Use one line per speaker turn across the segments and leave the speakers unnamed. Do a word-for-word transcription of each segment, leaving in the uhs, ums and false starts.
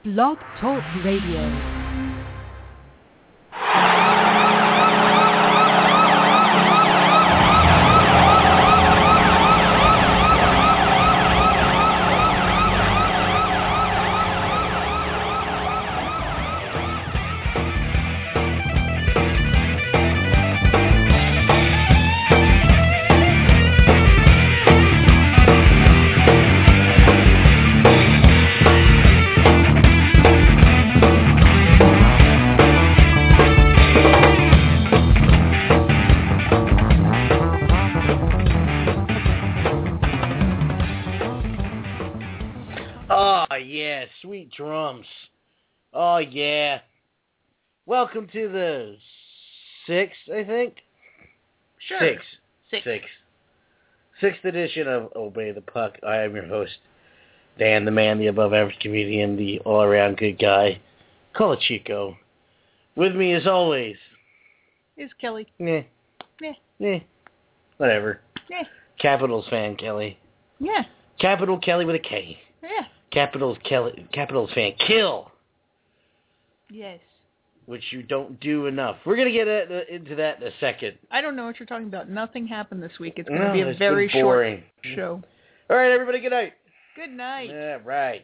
Blog Talk Radio.
Sweet drums. Oh, yeah. Welcome to the sixth, I think?
Sure.
Sixth.
Six.
Sixth. Sixth edition of Obey the Puck. I am your host, Dan, the man, the above-average comedian, the all-around good guy. Call it Chico. With me, as always...
is Kelly.
Nah.
Nah.
Nah. Whatever.
Nah.
Capitals fan, Kelly.
Yeah.
Capital Kelly with a K.
Yeah.
Capitals Kelly, Capitals fan, kill.
Yes.
Which you don't do enough. We're going to get at, into that in a second.
I don't know what you're talking about. Nothing happened this week. It's going
no,
to be a very short show.
All right, everybody, good night.
Good night.
Yeah, right.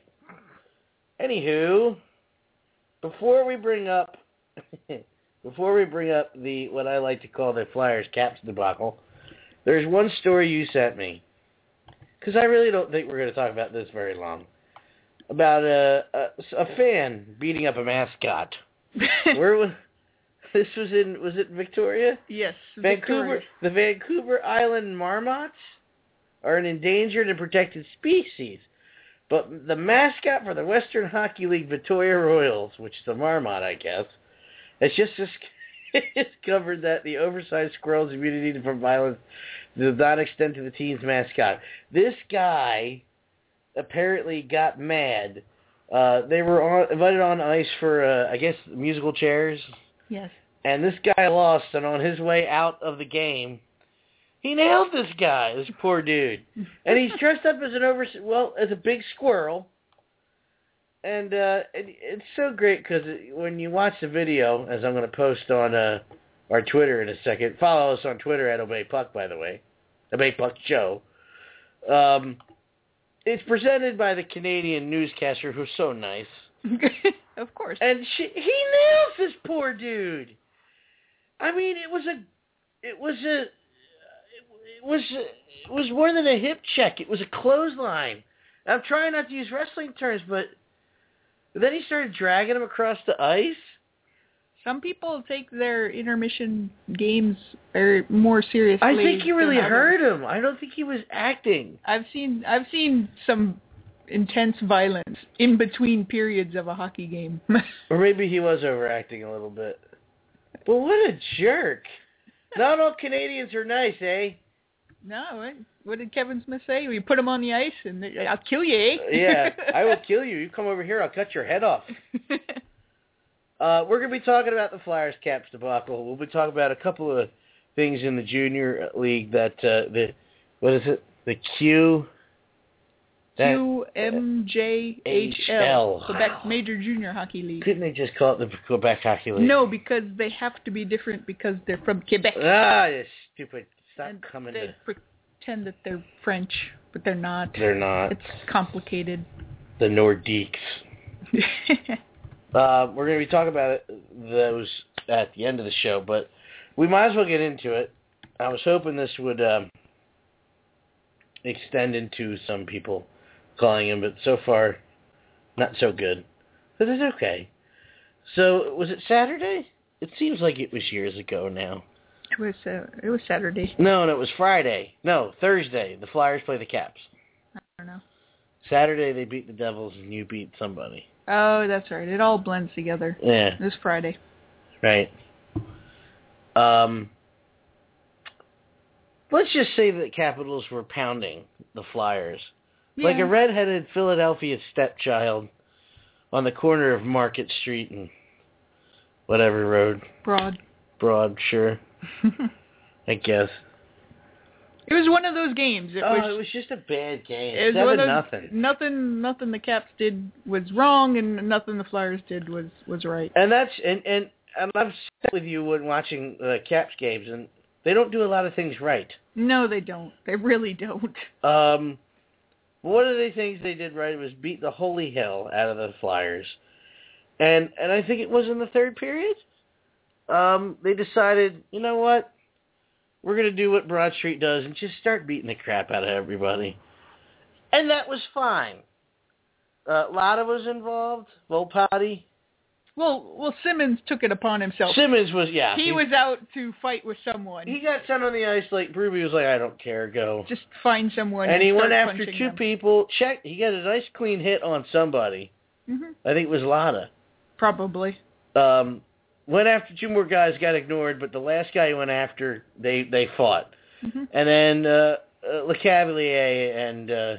Anywho, before we bring up, before we bring up the what I like to call the Flyers Caps debacle, there's one story you sent me, because I really don't think we're going to talk about this very long. About a, a a fan beating up a mascot. Where was this? Was in was it Victoria?
Yes,
Vancouver.
Victoria.
The Vancouver Island marmots are an endangered and protected species, but the mascot for the Western Hockey League Victoria Royals, which is a marmot, I guess, has just discovered that the oversized squirrel's immunity from violence does not extend to the team's mascot. This guy apparently got mad. Uh, they were on, invited on ice for, uh, I guess, musical chairs.
Yes.
And this guy lost, and on his way out of the game, he nailed this guy, this poor dude. And he's dressed up as an over, well, as a big squirrel. And uh, it, it's so great because when you watch the video, as I'm going to post on uh, our Twitter in a second, follow us on Twitter at Obey Puck, by the way, Obey Puck Show. Um... It's presented by the Canadian newscaster, who's so nice.
Of course.
And she, he nails this poor dude. I mean, it was a, it was a, it was, a, it was more than a hip check. It was a clothesline. I'm trying not to use wrestling terms, but then he started dragging him across the ice.
Some people take their intermission games very more seriously.
I think he really hurt him. I don't think he was acting.
I've seen I've seen some intense violence in between periods of a hockey game.
Or maybe he was overacting a little bit. But what a jerk. Not all Canadians are nice, eh?
No, what, what did Kevin Smith say? We put him on the ice and they, I'll kill you, eh?
Yeah, I will kill you. You come over here, I'll cut your head off. Uh, we're going to be talking about the Flyers Caps debacle. We'll be talking about a couple of things in the junior league that, uh, the, what is it? The Q...
Q M J H L, Quebec Major Junior Hockey League.
Couldn't they just call it the Quebec Hockey League?
No, because they have to be different because they're from Quebec.
Ah, you stupid. Stop
and
coming
they
to...
pretend that they're French, but they're not.
They're not.
It's complicated.
The Nordiques. Uh, we're going to be talking about those at the end of the show, but we might as well get into it. I was hoping this would um, extend into some people calling in, but so far, not so good. But it's okay. So, was it Saturday? It seems like it was years ago now.
It was uh, it was Saturday.
No, no, it was Friday. No, Thursday. The Flyers play the Caps.
I don't know.
Saturday they beat the Devils and you beat somebody.
Oh, that's right. It all blends together.
Yeah.
It was Friday.
Right. Um. Let's just say that Capitals were pounding the Flyers.
Yeah.
Like a redheaded Philadelphia stepchild on the corner of Market Street and whatever road.
Broad.
Broad, sure. I guess.
It was one of those games. It
oh,
was,
it was just a bad game.
It was
Seven
one of,
nothing.
Nothing. Nothing the Caps did was wrong, and nothing the Flyers did was, was right.
And that's and and, and I'm set with you when watching uh, Caps games, and they don't do a lot of things right.
No, they don't. They really don't.
Um, one of the things they did right was beat the holy hell out of the Flyers, and and I think it was in the third period. Um, they decided, you know what? We're going to do what Broad Street does and just start beating the crap out of everybody. And that was fine. Uh, Lotta was involved. Volpati.
Well, well, Simmons took it upon himself.
Simmons was, yeah.
He, he was out to fight with someone.
He got sent on the ice like Ruby was like, I don't care, go.
Just find someone.
And,
and
he
start
went after two
them.
people. Check. He got a nice clean hit on somebody.
Mm-hmm.
I think it was Lotta.
Probably.
Um, went after two more guys, got ignored, but the last guy he went after, they, they fought.
Mm-hmm.
And then uh, uh, LeCavalier and uh,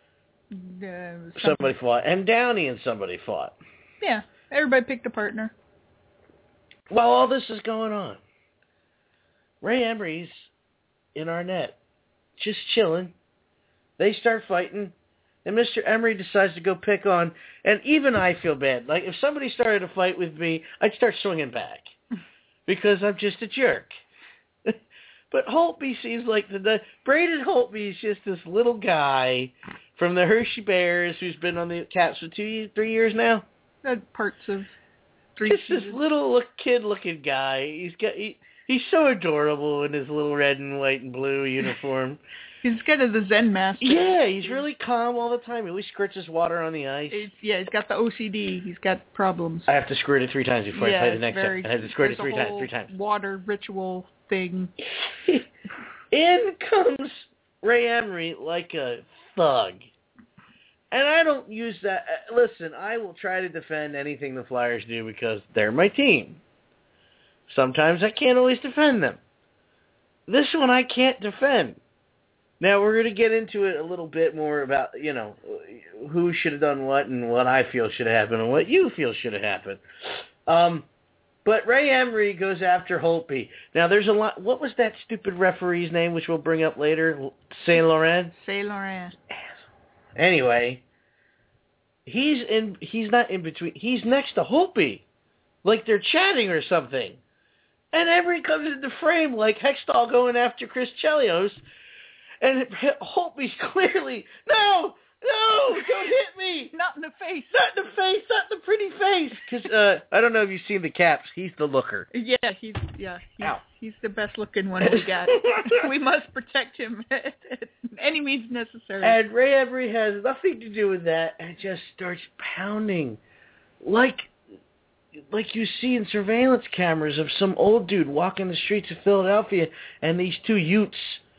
uh,
somebody fought. And Downey and somebody fought.
Yeah, everybody picked a partner.
While all this is going on, Ray Emery's in our net, just chilling. They start fighting. And Mister Emery decides to go pick on, and even I feel bad. Like, if somebody started a fight with me, I'd start swinging back because I'm just a jerk. But Holtby seems like the, the Braden Holtby is just this little guy from the Hershey Bears who's been on the Caps for two, three years now.
Uh, parts of three
Just
seasons.
this little look, kid-looking guy. He's got he, he's so adorable in his little red and white and blue uniform.
He's kind of the Zen master.
Yeah, he's really calm all the time. He always squirts his water on the ice.
It's, yeah, he's got the O C D. He's got problems.
I have to squirt it three times before
yeah,
I play the next
very,
time. I have to squirt it
there's
three
a
times,
whole
three times.
water ritual thing.
In comes Ray Emery like a thug. And I don't use that. Uh, listen, I will try to defend anything the Flyers do because they're my team. Sometimes I can't always defend them. This one I can't defend. Now, we're going to get into it a little bit more about, you know, who should have done what and what I feel should have happened and what you feel should have happened. Um, but Ray Emery goes after Holtby. Now, there's a lot. What was that stupid referee's name, which we'll bring up later? Saint Laurent?
Saint Laurent.
Anyway, he's in. He's not in between. He's next to Holtby. Like they're chatting or something. And Emery comes into frame like Hextall going after Chris Chelios. And Holtby's clearly, no, no, don't hit me.
Not in the face.
Not in the face, not in the pretty face. Because uh, I don't know if you've seen the Caps. He's the looker.
Yeah, he's yeah, he's,
Ow.
he's the best looking one we got. We must protect him at any means necessary.
And Ray Emery has nothing to do with that and just starts pounding like like you see in surveillance cameras of some old dude walking the streets of Philadelphia and these two Utes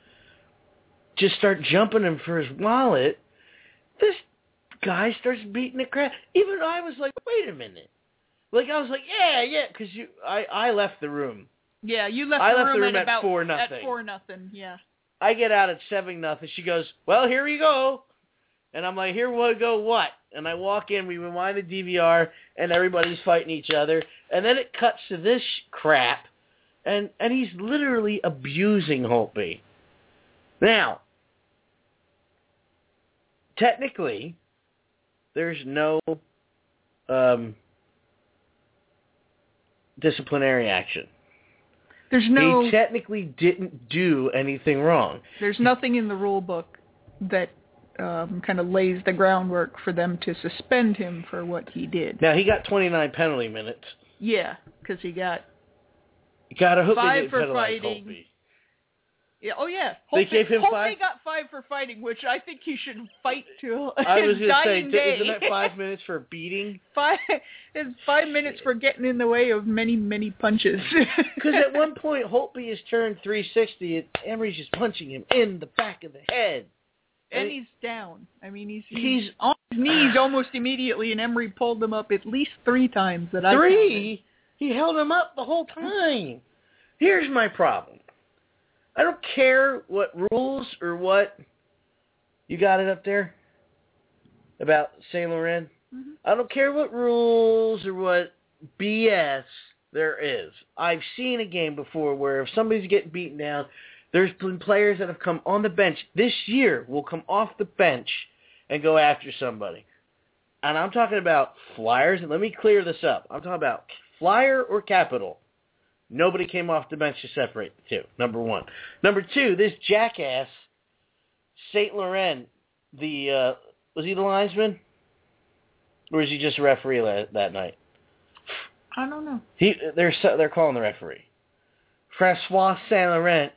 just start jumping him for his wallet. This guy starts beating the crap. Even I was like, wait a minute. Like, I was like, yeah, yeah, because you, I, I left the room.
Yeah, you left
I
the
left
room
the room
at,
at
about
four nothing.
At four nothing, yeah.
I get out at seven nothing. She goes, well, here we go. And I'm like, here we go what? And I walk in, we rewind the D V R, and everybody's fighting each other. And then it cuts to this crap, and, and he's literally abusing Holtby. Now, technically, there's no um, disciplinary action.
There's no.
He technically didn't do anything wrong.
There's nothing in the rule book that um, kind of lays the groundwork for them to suspend him for what he did.
Now, he got twenty-nine penalty minutes.
Yeah, because he got
Got a hook
five for
penalized
fighting.
Holtby.
Yeah, oh yeah.
They
Holtby,
gave him
Holtby
five?
got five for fighting, which I think he should fight to
I was
his
going to say,
dying day.
isn't that five minutes for a beating?
Five, it's five minutes for getting in the way of many, many punches.
Because at one point, Holtby has turned three sixty, and Emery's just punching him in the back of the head.
And,
and
he's down. I mean, he's,
he's,
he's on his knees almost immediately, and Emery pulled him up at least three times that I
Three? He held him up the whole time. Here's my problem. I don't care what rules or what... You got it up there? About Saint Laurent?
Mm-hmm.
I don't care what rules or what B S there is. I've seen a game before where if somebody's getting beaten down, There's been players that have come on the bench this year will come off the bench and go after somebody. And I'm talking about Flyers, and let me clear this up. I'm talking about Flyer or Capital. Nobody came off the bench to separate the two, number one. Number two, this jackass, Saint Laurent, the, uh, was he the linesman? Or was he just a referee la- that night?
I don't know.
He, they're they're calling the referee. Francois Saint Laurent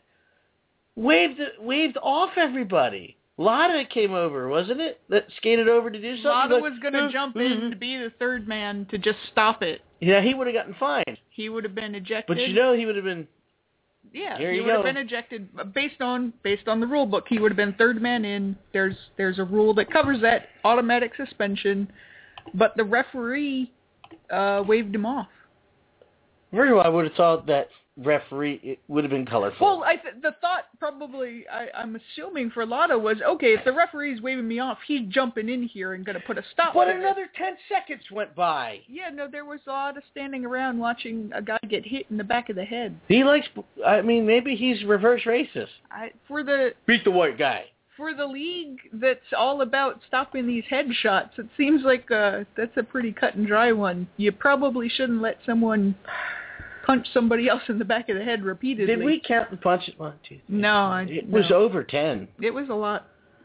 waved waved off everybody. Lotta came over, wasn't it? That skated over to do something.
Lotta
like,
was going to jump in to be the third man to just stop it.
Yeah, he would have gotten fined.
He would have been ejected.
But you know, he would have been.
Yeah,
Here
he
you
would
go.
have been ejected based on based on the rule book. He would have been third man in. There's there's a rule that covers that, automatic suspension, but the referee uh, waved him off.
First of all, I would have thought that referee it would have been colorful.
Well, I th- the thought probably I, I'm assuming for Lotta was, okay, if the referee's waving me off, he's jumping in here and going to put a stop.
But
to
another
it.
ten seconds went by.
Yeah, no, there was a lot of standing around watching a guy get hit in the back of the head.
He likes. I mean, maybe he's reverse racist.
I, for the
Beat the white guy.
for the league that's all about stopping these headshots, it seems like uh, that's a pretty cut and dry one. You probably shouldn't let someone punch somebody else in the back of the head repeatedly.
Did we count the punches? One, two, three.
No, I,
It
no.
was over ten.
It was a lot.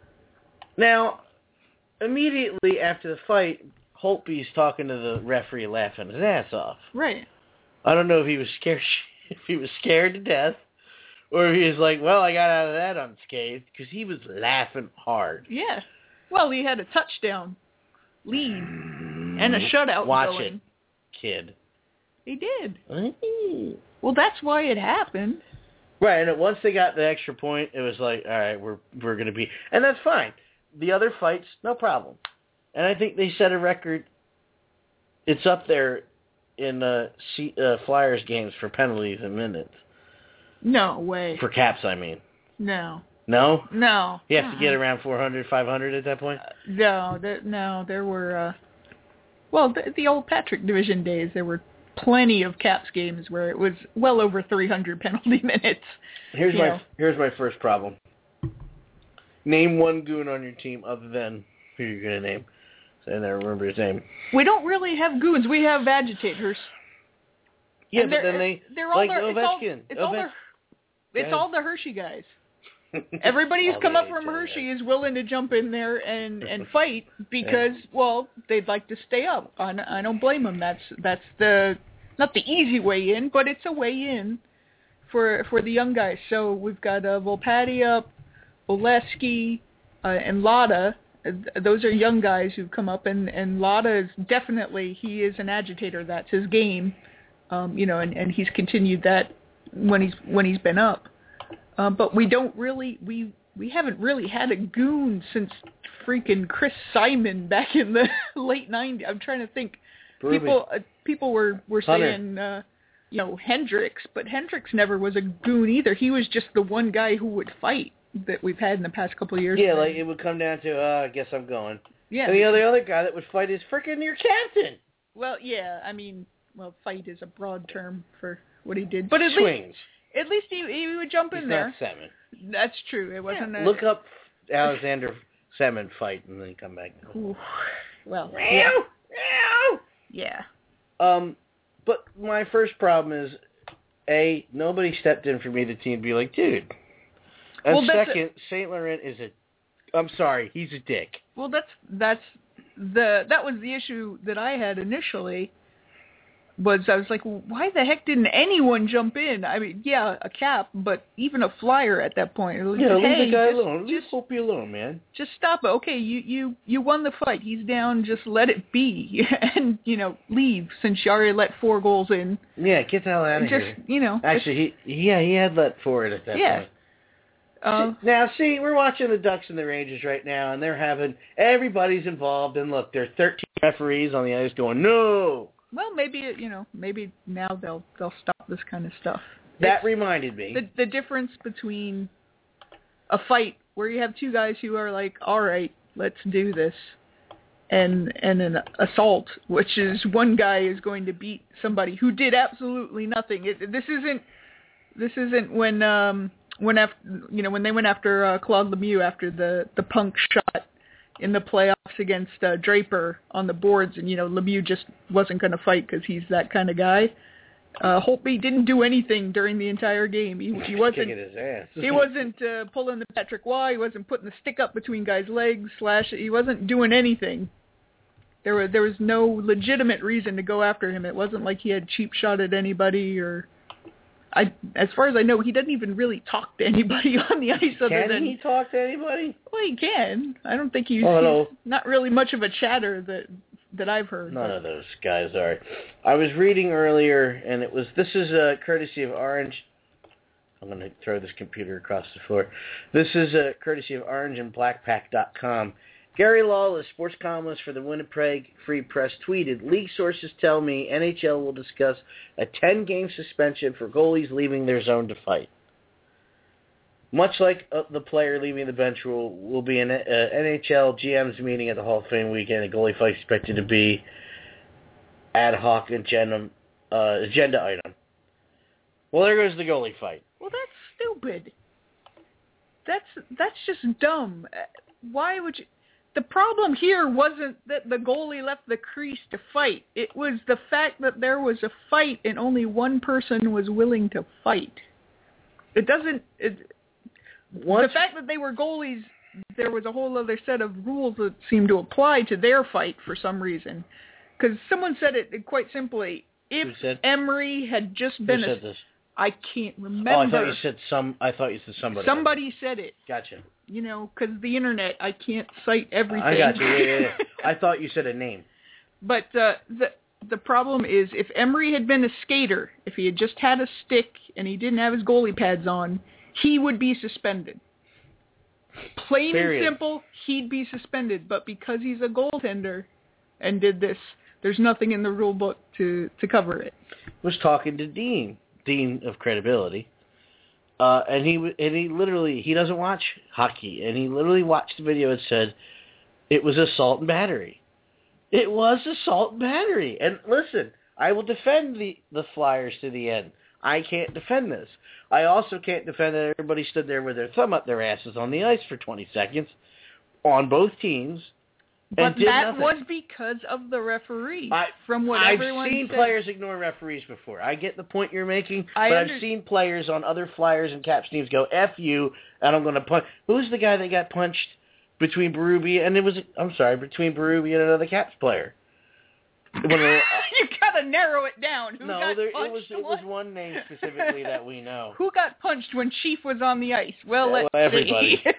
Now, immediately after the fight, Holtby's talking to the referee, laughing his ass off.
Right.
I don't know if he was scared, if he was scared to death, or if he was like, "Well, I got out of that unscathed," because he was laughing hard.
Yeah. Well, he had a touchdown lead and a shutout
Watch
going.
it, kid.
He did.
Mm.
Well, that's why it happened.
Right, and once they got the extra point, it was like, all right, we're we're gonna be, and that's fine. The other fights, no problem. And I think they set a record. It's up there in uh, C, uh, Flyers games for penalties and minutes.
No way.
For caps, I mean.
No.
No?
No.
You have to get
Uh-uh.
around four hundred, five hundred at that point?
Uh, no, there, no, there were, uh, well, the, the old Patrick Division days, there were plenty of Caps games where it was well over three hundred penalty minutes.
Here's
you
my
know.
here's my first problem. Name one goon on your team other than who you're going to name. So I never remember his name.
We don't really have goons. We have agitators.
Yeah,
And
but
they're-
then they,
they're all
like
the, it's all,
Ovechkin.
it's, all
Ovech-
the, it's
ahead.
all the Hershey guys. Everybody who's
All
come
the
up from
H I
Hershey
guys.
is willing to jump in there and, and fight because, well, they'd like to stay up. I, I don't blame them. That's that's the not the easy way in, but it's a way in for for the young guys. So we've got uh, Volpatti up, Oleski, uh, and Lotta. Uh, Those are young guys who've come up, and and Lotta is definitely he is an agitator. That's his game, um, you know, and, and he's continued that when he's when he's been up. Uh, but we don't really, we we haven't really had a goon since freaking Chris Simon back in the late nineties. I'm trying to think.
Ruby.
People uh, people were, were
Hunter.
saying, uh, you know, Hendricks, but Hendricks never was a goon either. He was just the one guy who would fight that we've had in the past couple of years.
Yeah, like it would come down to, uh, I guess I'm going.
Yeah.
And the other, other guy that would fight is freaking your captain.
Well, yeah, I mean, well, fight is a broad term for what he did. But at
Swings.
least, at least he, he would jump
He's
in
not
there.
Semin.
That's true. It wasn't a...
Look up Alexander Semin fight and then come back.
Ooh. Well,
Meow,
yeah.
meow.
yeah.
Um, but my first problem is, A, nobody stepped in for me, the team, to be like, dude. And
Well, that's
second, Saint Laurent is a, I'm sorry, he's a dick.
Well, that's that's the that was the issue that I had initially. Was I was like, why the heck didn't anyone jump in? I mean, yeah, a cap, but even a flyer at that point. It was
Yeah,
like,
leave
hey,
the guy
just,
alone. Leave
Just,
Hopi alone, man.
just stop it. Okay, you, you, you won the fight. He's down. Just let it be, and you know, leave since you already let four goals in.
Yeah, get the hell out of
Just
here.
you know,
Actually, he yeah he had let forward at that
Yeah.
point.
uh,
Now, see, we're watching the Ducks and the Rangers right now, and they're having everybody's involved. And look, there are thirteen referees on the ice going, no.
well, maybe you know, maybe now they'll they'll stop this kind of stuff.
That
It's-
reminded me.
The the difference between a fight where you have two guys who are like, all right, let's do this, and and an assault, which is one guy is going to beat somebody who did absolutely nothing. It, this isn't this isn't when um, when after you know when they went after uh, Claude Lemieux after the the punk shot in the playoffs against uh, Draper on the boards, and you know Lemieux just wasn't going to fight because he's that kind of guy. Uh, Holtby didn't do anything during the entire game. He, he wasn't.
Kicking his ass.
He wasn't uh, pulling the Patrick Waugh. He wasn't putting the stick up between guys' legs. Slash. He wasn't doing anything. There was there was no legitimate reason to go after him. It wasn't like he had cheap shot at anybody or. I, as far as I know, he doesn't even really talk to anybody on the ice. Other
Can
than
he talk to anybody?
Well, he can. I don't think he's,
oh,
he's not really much of a chatter that that I've heard.
None
but.
of those guys are. I was reading earlier, and it was this is a courtesy of Orange. I'm going to throw this computer across the floor. This is a courtesy of Orange and Black Pack dot com. Gary Lawless, sports columnist for the Winnipeg Free Press, tweeted, "League sources tell me N H L will discuss a ten-game suspension for goalies leaving their zone to fight. Much like uh, the player leaving the bench rule, will be an uh, N H L G M's meeting at the Hall of Fame weekend. A goalie fight expected to be ad hoc agenda, uh, agenda item." Well, there goes the goalie fight.
Well, that's stupid. That's that's just dumb. Why would you... The problem here wasn't that the goalie left the crease to fight. It was the fact that there was a fight and only one person was willing to fight. It doesn't... It, the fact that they were goalies, there was a whole other set of rules that seemed to apply to their fight for some reason. Because someone said it quite simply. If Emery had just been
Who
a...
said this?
I can't remember.
Oh, I thought you said some... I thought you said somebody.
Somebody said it.
Gotcha.
You know, because the internet, I can't cite everything.
I got you. Yeah, yeah, yeah. I thought you said a name.
But uh, the the problem is, if Emery had been a skater, if he had just had a stick and he didn't have his goalie pads on, he would be suspended. Plain
Period.
and simple, he'd be suspended. But because he's a goaltender and did this, there's nothing in the rule book to, to cover it.
Was talking to Dean, Dean of Credibility. Uh, and he and he literally, he doesn't watch hockey, and he literally watched the video and said, it was assault and battery. It was assault and battery. And listen, I will defend the, the Flyers to the end. I can't defend this. I also can't defend that everybody stood there with their thumb up their asses on the ice for twenty seconds on both teams.
But
and
that
nothing.
was because of the referee.
I,
from what
I've
everyone
seen
said.
players ignore referees before. I get the point you're making,
I
but
under-
I've seen players on other Flyers and Caps teams go, F you, and I'm going to punch. Who's the guy that got punched between Berube, and it was, I'm sorry, between Berube and another Caps player? When they,
you got to narrow it down. Who
no,
got
there,
punched?
it was it was one name specifically that we know.
Who got punched when Chief was on the ice? Well,
Yeah,
let's
well, everybody.
see.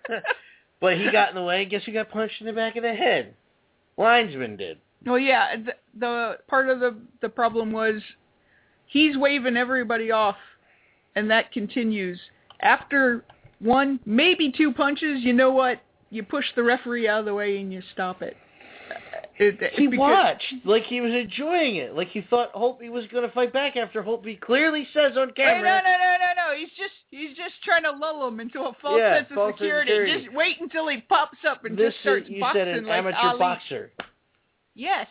But he got in the way. Guess who got punched in the back of the head? Linesman did.
Well, yeah, the, the part of the the problem was he's waving everybody off, and that continues. After one, maybe two punches, you know what? You push the referee out of the way and you stop it. it, it
He
because,
watched like he was enjoying it, like he thought Holtby was going to fight back after Holtby clearly says on camera.
Hey, no, no, no, no, no. He's just he's just trying to lull him into a false
Yeah,
sense of
false
security.
security.
Just wait until he pops up and
This
just starts
is, you
boxing
said an
like
amateur
Ali.
boxer.
Yes.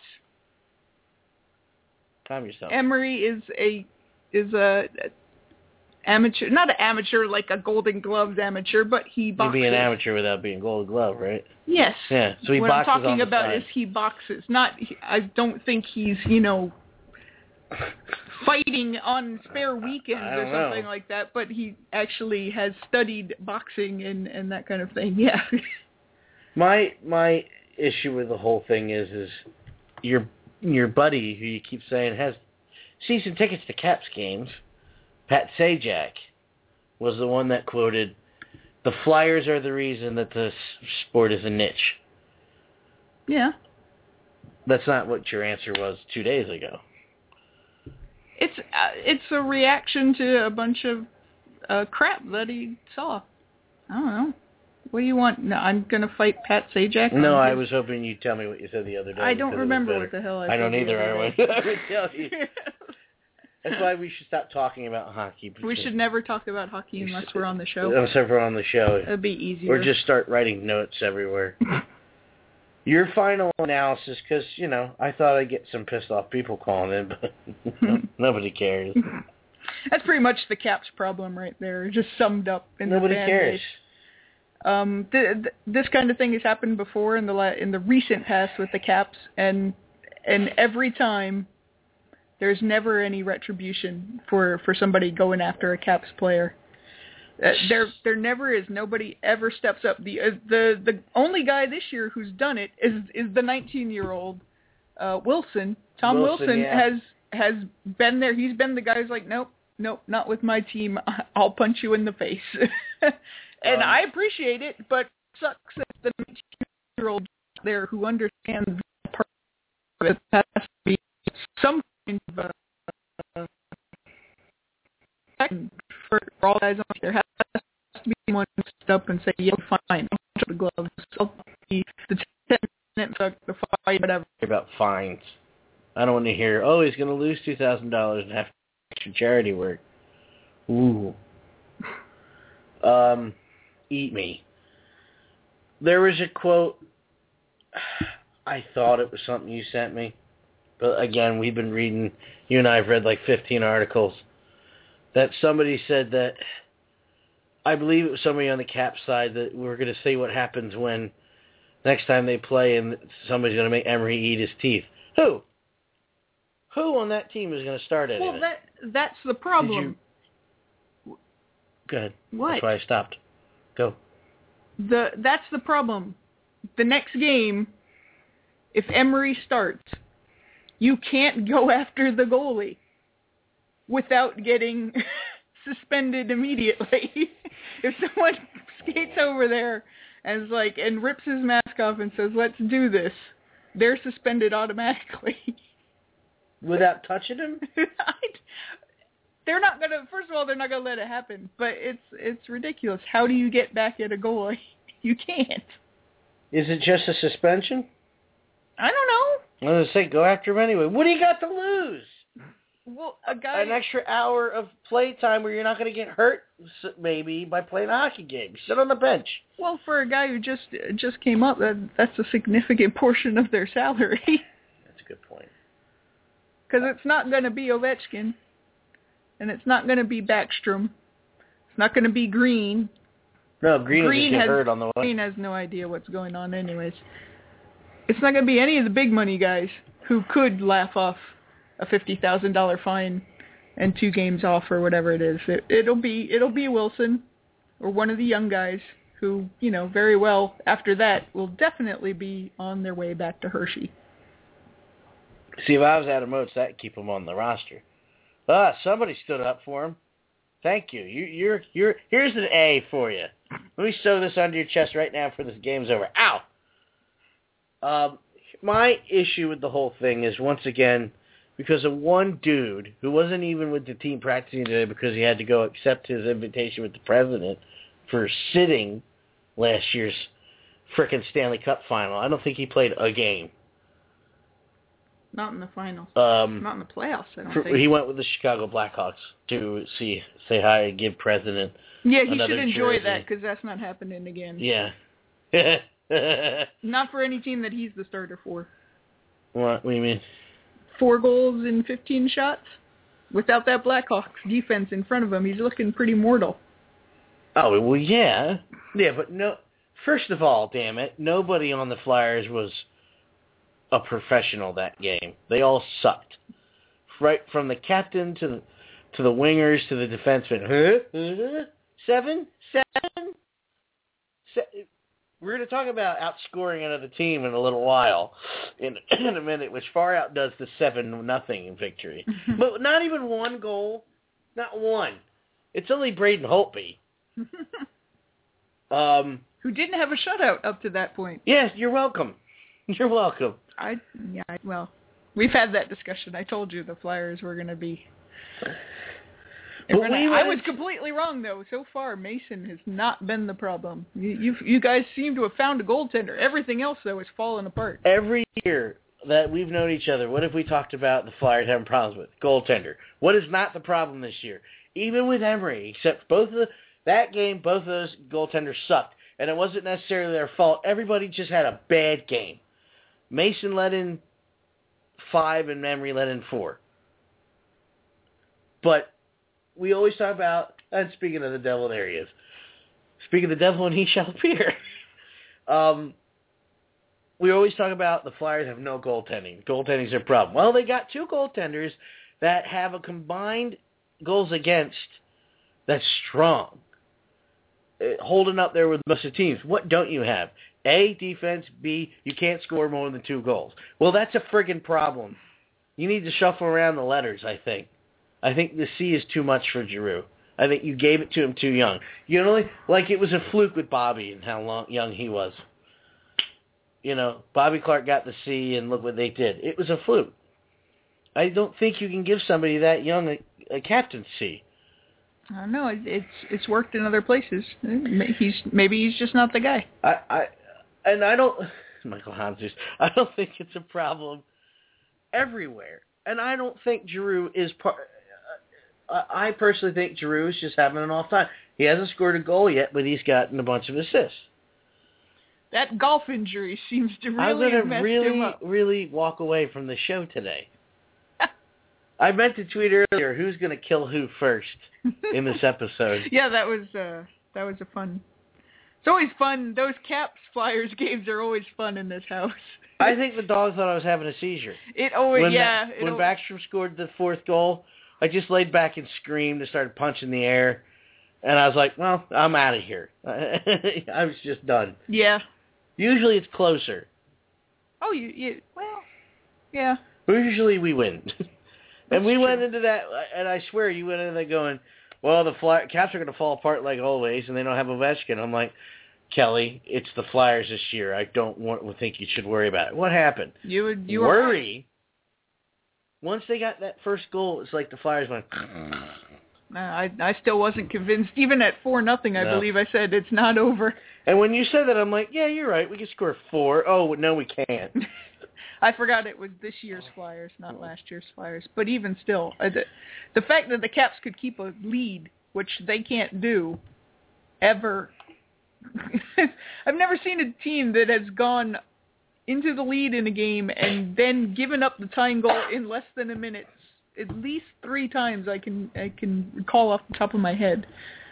Calm yourself.
Emery is a is a, a amateur, not an amateur like a Golden Gloves amateur, but he
You'd
boxes.
be an amateur without being Gold Glove, right?
Yes.
Yeah. So he
what
boxes
I'm talking
on the
about
side.
is he boxes. Not. I don't think he's you know fighting on spare weekends
I
or
don't
something
know.
like that. But he actually has studied boxing and and that kind of thing. Yeah.
My my issue with the whole thing is is your your buddy who you keep saying has season tickets to Caps games, Pat Sajak, was the one that quoted, "The Flyers are the reason that the sport is a niche."
Yeah.
That's not what your answer was two days ago.
It's uh, it's a reaction to a bunch of uh, crap that he saw. I don't know. What do you want? No, I'm going to fight Pat Sajak?
No, I was hoping you'd tell me what you said the other day.
I don't
because it was
remember
better.
what the hell I
I
said
don't
the
either.
other
I would,
day.
I would tell you. That's why we should stop talking about hockey.
We should never talk about hockey unless we're on the show.
Unless we're on the show.
It'd be easier.
Or just start writing notes everywhere. Your final analysis, because, you know, I thought I'd get some pissed off people calling in, but nobody cares.
That's pretty much the Caps problem right there, just summed up in
Nobody
the fan
cares.
base. Um, th- th- this kind of thing has happened before in the la- in the recent past with the Caps, and and every time there's never any retribution for, for somebody going after a Caps player. Uh, there there never is. Nobody ever steps up. The uh, the the only guy this year who's done it is is the nineteen-year-old uh, Wilson. Tom
Wilson,
Wilson
yeah.
has has been there. He's been the guy who's like, nope, nope, not with my team. I'll punch you in the face. And
Um,
I appreciate it, but it sucks that the nineteen-year-old there who understands that part of it has to be some kind of uh, for all guys on there has to be someone who steps up and say, yeah, fine, I'll touch the gloves, I'll be the ten minutes, the fight, whatever.
About fines. I don't want to hear, oh, he's going to lose two thousand dollars and have to do extra charity work. Ooh. Um, eat me. There was a quote, I thought it was something you sent me, but again, we've been reading, you and I have read like fifteen articles, that somebody said that, I believe it was somebody on the Cap side, that we're going to see what happens when next time they play and somebody's going to make Emery eat his teeth. Who? Who on that team is going to start at
Well,
it?
that that's the problem.
Go ahead.
What?
That's why I stopped. Go.
The that's the problem. The next game, if Emery starts, you can't go after the goalie without getting suspended immediately. If someone skates over there and is like and rips his mask off and says, "Let's do this," they're suspended automatically.
Without touching him?
They're not gonna. First of all, they're not gonna let it happen. But it's it's ridiculous. How do you get back at a goalie? You can't.
Is it just a suspension?
I don't know.
I was gonna say, go after him anyway. What do you got to lose?
Well, a guy.
An extra hour of play time where you're not going to get hurt, maybe, by playing a hockey game. Sit on the bench.
Well, for a guy who just just came up, that that's a significant portion of their salary.
That's a good point.
Because it's not going to be Ovechkin, and it's not going to be Backstrom. It's not going to be Green.
No, Green,
Green
will
has
get hurt on the way.
Green has no idea what's going on, anyways. It's not going to be any of the big money guys who could laugh off a fifty thousand dollars fine and two games off or whatever it is. It, it'll be it'll be Wilson or one of the young guys who, you know, very well after that will definitely be on their way back to Hershey.
See, if I was Adam Oates, that'd keep him on the roster. Ah, somebody stood up for him. Thank you. You, you're, you're. Here's an A for you. Let me sew this under your chest right now before this game's over. Ow. Um, my issue with the whole thing is once again because of one dude who wasn't even with the team practicing today because he had to go accept his invitation with the president for sitting last year's frickin' Stanley Cup final. I don't think he played a game.
Not in the finals.
Um,
Not in the playoffs, I don't
for,
think.
he went with the Chicago Blackhawks to see say hi and give president
Yeah, he
another
should enjoy
jersey.
that because that's not happening again.
Yeah.
Not for any team that he's the starter for.
What, what do you mean?
Four goals in fifteen shots? Without that Blackhawks defense in front of him, he's looking pretty mortal.
Oh, well, yeah. Yeah, but no. First of all, damn it, nobody on the Flyers was a professional that game. They all sucked. Right from the captain to the, to the wingers to the defensemen. Huh? Uh-huh. Seven? Seven? Se- We're going to talk about outscoring another team in a little while, in, in a minute, which far outdoes the seven nothing victory. But not even one goal. Not one. It's only Braden Holtby. um,
Who didn't have a shutout up to that point.
Yes, you're welcome. You're welcome.
I yeah, I, well, we've had that discussion. I told you the Flyers were going to be...
But
Gonna,
we
I
was
was completely wrong, though. So far, Mason has not been the problem. You you, you guys seem to have found a goaltender. Everything else, though, is falling apart.
Every year that we've known each other, what have we talked about the Flyers having problems with? Goaltender. What is not the problem this year? Even with Emery, except both of the, that game, both of those goaltenders sucked. And it wasn't necessarily their fault. Everybody just had a bad game. Mason let in five and Emery let in four. But we always talk about, and speaking of the devil, there he is. Speaking of the devil, and he shall appear. um, we always talk about the Flyers have no goaltending. Goaltending's their problem. Well, they got two goaltenders that have a combined goals against that's strong. Holding up there with most of the teams. What don't you have? A, defense. B, you can't score more than two goals. Well, that's a friggin' problem. You need to shuffle around the letters, I think. I think the C is too much for Giroux. I think you gave it to him too young. You know, like it was a fluke with Bobby and how long, young he was. You know, Bobby Clarke got the C and look what they did. It was a fluke. I don't think you can give somebody that young a, a captaincy.
I don't know. It, it's it's worked in other places. He's maybe he's just not the guy.
I, I and I don't, Michael Hanzus. I don't think it's a problem everywhere, and I don't think Giroux is part. Uh, I personally think Giroux is just having an off time. He hasn't scored a goal yet, but he's gotten a bunch of assists.
That golf injury seems to really
I'm gonna
have messed
really,
him up.
really walk away from the show today. I meant to tweet earlier who's going to kill who first in this episode.
Yeah, that was uh, that was a fun. It's always fun. Those Caps Flyers games are always fun in this house.
I think the dog thought I was having a seizure.
It always,
when
yeah.
Ba-
it
when
al-
Backstrom scored the fourth goal, I just laid back and screamed and started punching the air. And I was like, well, I'm out of here. I was just done.
Yeah.
Usually it's closer.
Oh, you, you well, yeah.
Usually we win. And we
true.
went into that, and I swear you went into that going, well, the Fly- Caps are going to fall apart like always, and they don't have Ovechkin. I'm like, Kelly, it's the Flyers this year. I don't want to think you should worry about it. What happened?
You would you
worry. Were right. Once they got that first goal, it's like the Flyers went.
No, I I still wasn't convinced. Even at four nothing, I
No.
believe I said it's not over.
And when you said that, I'm like, yeah, you're right. We can score four. Oh no, we can't.
I forgot it was this year's Flyers, not last year's Flyers. But even still, uh, the, the fact that the Caps could keep a lead, which they can't do, ever. I've never seen a team that has gone into the lead in a game and then given up the tying goal in less than a minute. At least three times I can I can recall off the top of my head.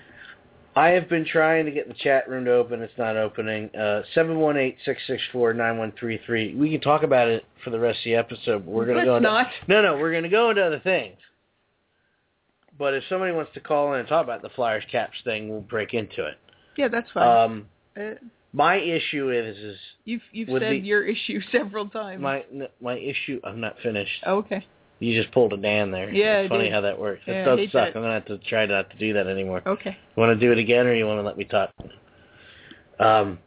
I have been trying to get the chat room to open. It's not opening. Uh, seven one eight, six six four, nine one three three. We can talk about it for the rest of the episode. But we're going to go into,
not.
No, no, we're going to go into other things. But if somebody wants to call in and talk about the Flyers Caps thing, we'll break into it.
Yeah, that's fine.
Um,
uh,
my issue is, is
you've you've
with
said
the,
your issue several times.
My my issue. I'm not finished.
Oh, okay.
You just pulled a Dan there.
Yeah,
it's
I
funny
did.
how that works.
Yeah,
It does
I hate
suck.
that.
I'm gonna have to try not to do that anymore.
Okay.
You want to do it again, or you want to let me talk? Um,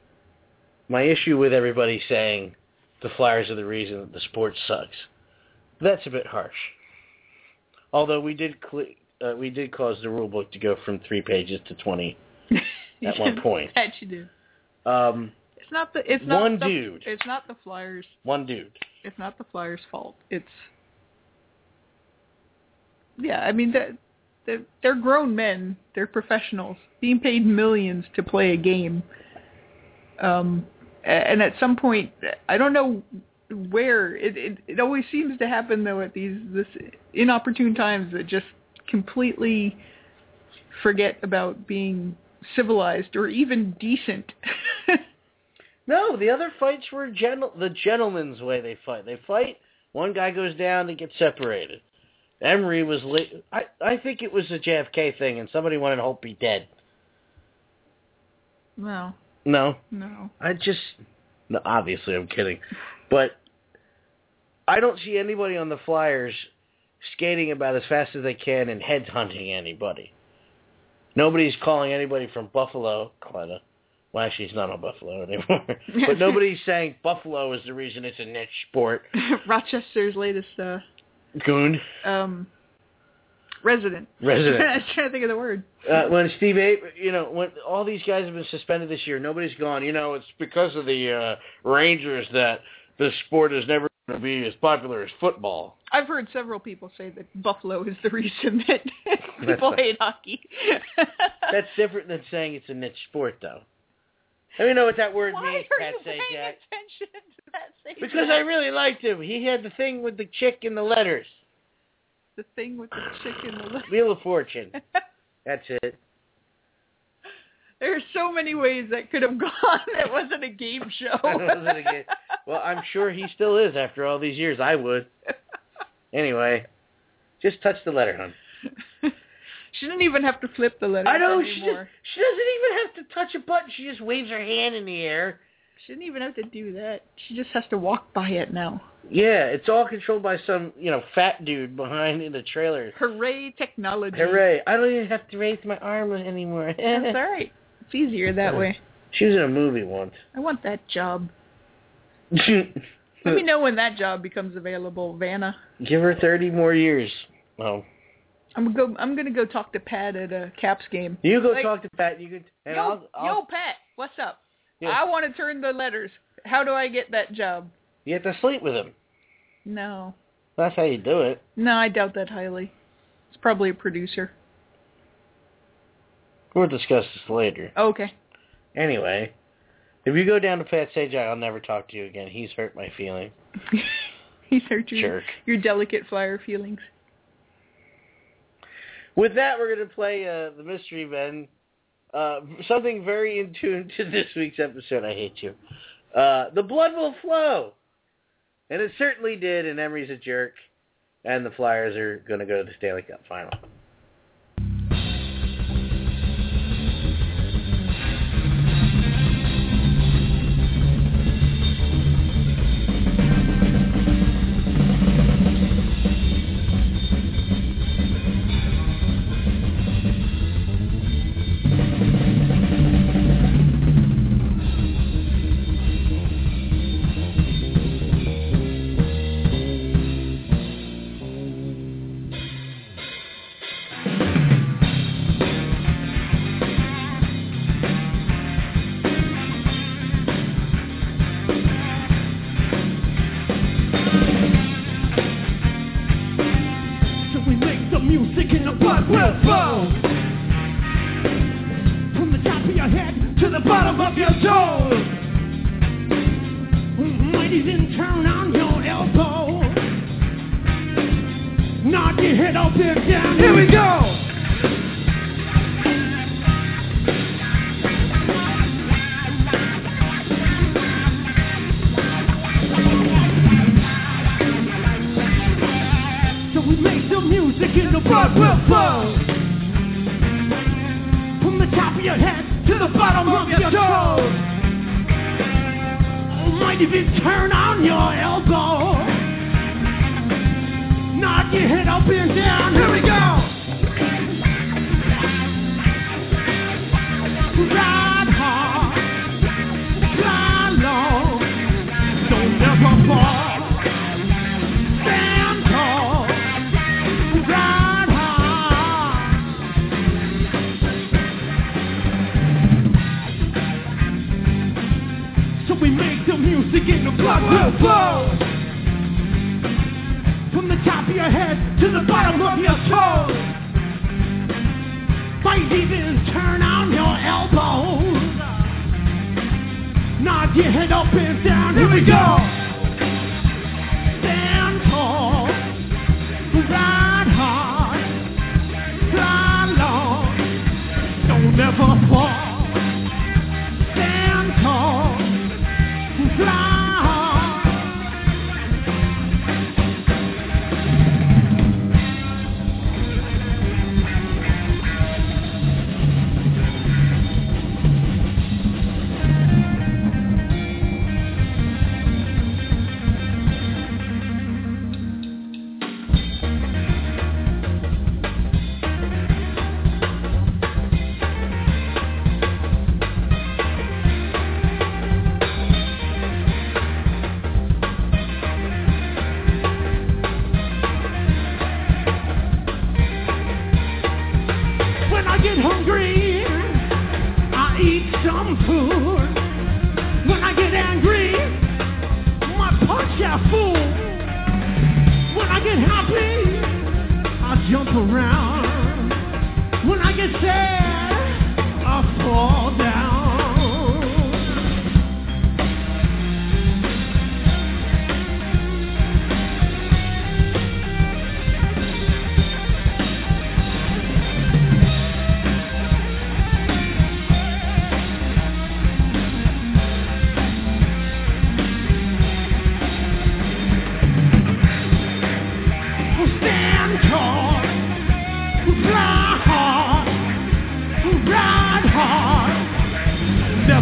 my issue with everybody saying the Flyers are the reason that the sport sucks. That's a bit harsh. Although we did cl- uh, we did cause the rule book to go from three pages to twenty at one point.
That you did.
Um,
It's not the it's not
one
the,
dude.
It's not the Flyers.
One dude.
It's not the Flyers' fault. It's yeah. I mean, they're, they're, they're grown men. They're professionals being paid millions to play a game. Um, and at some point, I don't know where it, it it always seems to happen though at these this inopportune times that just completely forget about being civilized or even decent.
No, the other fights were gentle, the gentleman's way they fight. They fight, one guy goes down, they get separated. Emery was late. I, I think it was a J F K thing, and somebody wanted Hope be dead.
No.
No?
No.
I just... No, obviously, I'm kidding. But I don't see anybody on the Flyers skating about as fast as they can and headhunting anybody. Nobody's calling anybody from Buffalo, Cleta. Well, actually, he's not on Buffalo anymore. But nobody's saying Buffalo is the reason it's a niche sport.
Rochester's latest uh,
Goon.
Um, resident.
Resident.
I was trying to think of the word.
Uh, when Steve A, you know, when all these guys have been suspended this year, nobody's gone, you know, it's because of the uh, Rangers that this sport is never going to be as popular as football.
I've heard several people say that Buffalo is the reason that people hate hockey.
That's different than saying it's a niche sport, though. I don't know what that word
Why
means,
are
Pat
you paying
Sajak.
attention to that Sajak?
Because I really liked him. He had the thing with the chick in the letters.
the thing with the chicken? The
Wheel of Fortune. That's it.
There's so many ways that could have gone. It wasn't a game show.
It wasn't a game. Well, I'm sure he still is after all these years. I would. Anyway, just touch the letter, hon.
She didn't even have to flip the letter.
I know.
Anymore.
She just, she doesn't even have to touch a button. She just waves her hand in the air.
She didn't even have to do that. She just has to walk by it now.
Yeah, it's all controlled by some, you know, fat dude behind in the trailer.
Hooray, technology.
Hooray. I don't even have to raise my arm anymore.
That's all right. It's easier that way.
She was in a movie once.
I want that job. Let me know when that job becomes available, Vanna.
Give her thirty more years. Oh.
I'm gonna go. I'm gonna go talk to Pat at a Caps game.
You go
like,
talk to Pat. You can. And
yo,
I'll, I'll,
yo, Pat, what's up?
Yeah.
I want to turn the letters. How do I get that job?
You have to sleep with him.
No.
That's how you do it.
No, I doubt that highly. It's probably a producer.
We'll discuss this later.
Okay.
Anyway, if you go down to Pat Sajak, I'll never talk to you again. He's hurt my feelings.
He's hurt your,
Jerk.
your delicate flyer feelings.
With that, we're going to play uh, the Mystery Men. Uh, something very in tune to this week's episode. I hate you. Uh, the blood will flow. And it certainly did, and Emery's a jerk. And the Flyers are going to go to the Stanley Cup final.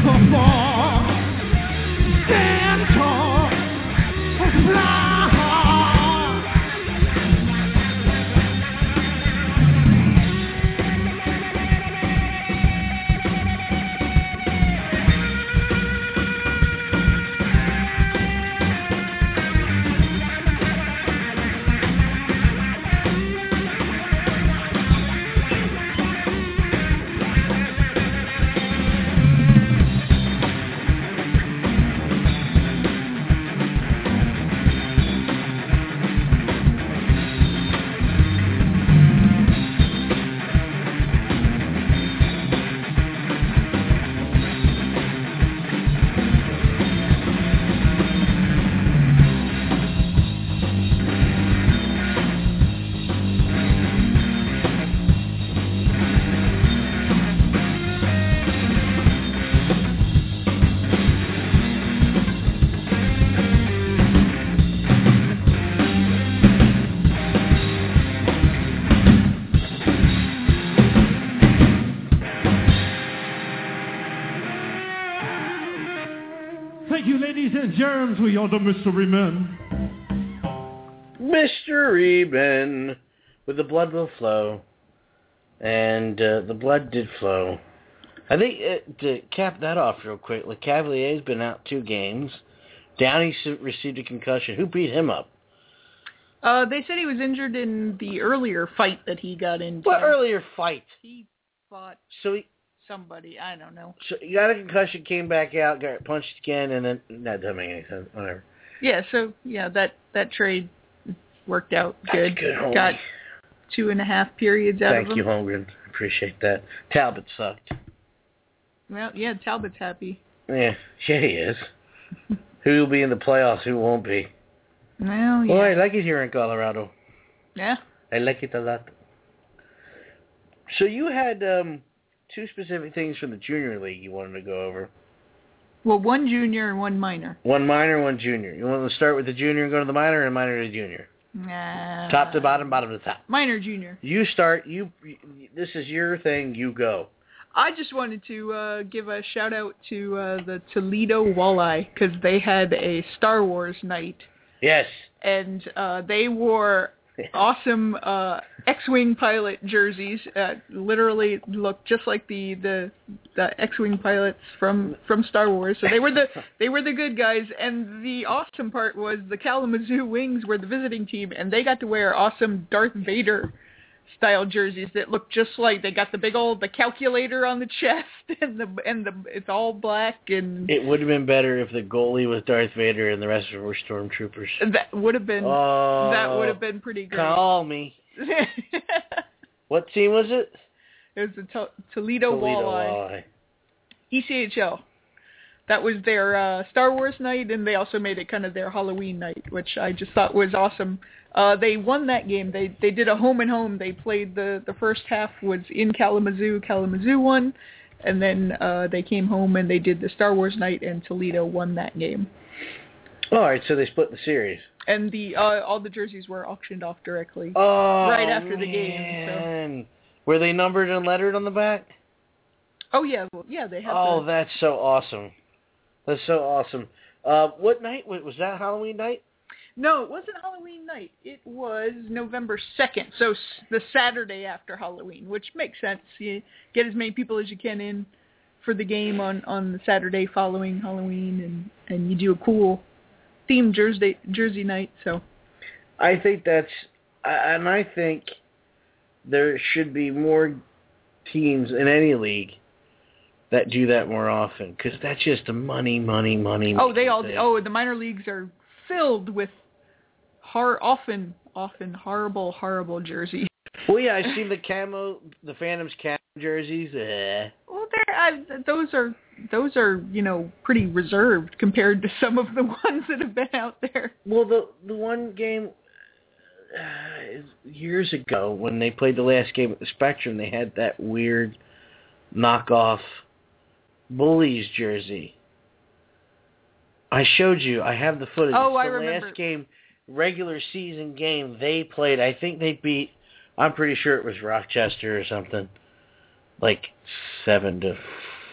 come on, stand tall, fly. Germs, we are the mystery men.
Mystery men. With the blood will flow. And uh, the blood did flow. I think, uh, to cap that off real quick, LeCavalier's been out two games. Downey received a concussion. Who beat him up?
Uh, they said he was injured in the earlier fight that he got into.
What earlier fight?
He fought
so he,
somebody. I don't know.
So he got a concussion, came back out, got punched again, and then that doesn't make any sense. Whatever.
Yeah. So yeah, that that trade worked out good.
That's good, homie.
Got two and a half periods out
Thank
of him.
you, Holmgren. Appreciate that. Talbot sucked.
Well, yeah, Talbot's happy.
Yeah, yeah, he is. Who will be in the playoffs? Who won't be?
Well, yeah.
Well, I like it here in Colorado.
Yeah.
I like it a lot. So you had um, two specific things from the junior league you wanted to go over.
Well, one junior and one minor.
One minor, one junior. You want to start with the junior and go to the minor, or minor to junior?
Nah.
Top to bottom, bottom to top.
Minor junior.
You start. You. This is your thing. You go.
I just wanted to uh, give a shout out to uh, the Toledo Walleye because they had a Star Wars night.
Yes.
And uh, they wore awesome uh, X-Wing pilot jerseys. Uh, literally looked just like the, the the X-Wing pilots from, from Star Wars. So they were the they were the good guys. And the awesome part was the Kalamazoo Wings were the visiting team, and they got to wear awesome Darth Vader style jerseys that look just like they got the big old the calculator on the chest and the and the it's all black. And
it would have been better if the goalie was Darth Vader and the rest of them were stormtroopers.
That would have been
oh,
that would have been pretty great.
Call me. What team was it?
It was the to- Toledo,
Toledo
Walleye.
Walleye.
E C H L. That was their uh, Star Wars night, and they also made it kind of their Halloween night, which I just thought was awesome. Uh, they won that game. They they did a home and home. They played the, the first half was in Kalamazoo. Kalamazoo won, and then uh, they came home and they did the Star Wars night, and Toledo won that game.
All right, so they split the series.
And the uh, all the jerseys were auctioned off directly
oh,
right after the
man.
game. So.
Were they numbered and lettered on the back?
Oh yeah, well, yeah they have.
Oh,
the...
that's so awesome. That's so awesome. Uh, what night was that? Halloween night?
No, it wasn't Halloween night. It was November second, so s- the Saturday after Halloween, which makes sense. You get as many people as you can in for the game on, on the Saturday following Halloween, and, and you do a cool themed Jersey Jersey night. So,
I think that's, and I think there should be more teams in any league that do that more often, because that's just a money, money, money.
Oh, they all.
thing.
Oh, the minor leagues are filled with hor- often, often horrible, horrible jerseys.
Well, yeah, I've seen the camo, the Phantoms camo jerseys. Eh.
Well, they're, I, those are those are you know pretty reserved compared to some of the ones that have been out there.
Well, the the one game uh, years ago when they played the last game at the Spectrum, they had that weird knockoff Bullies jersey. I showed you. I have the footage.
Oh,
it's
I
the
remember.
last game, regular season game they played. I think they beat. I'm pretty sure it was Rochester or something, like seven to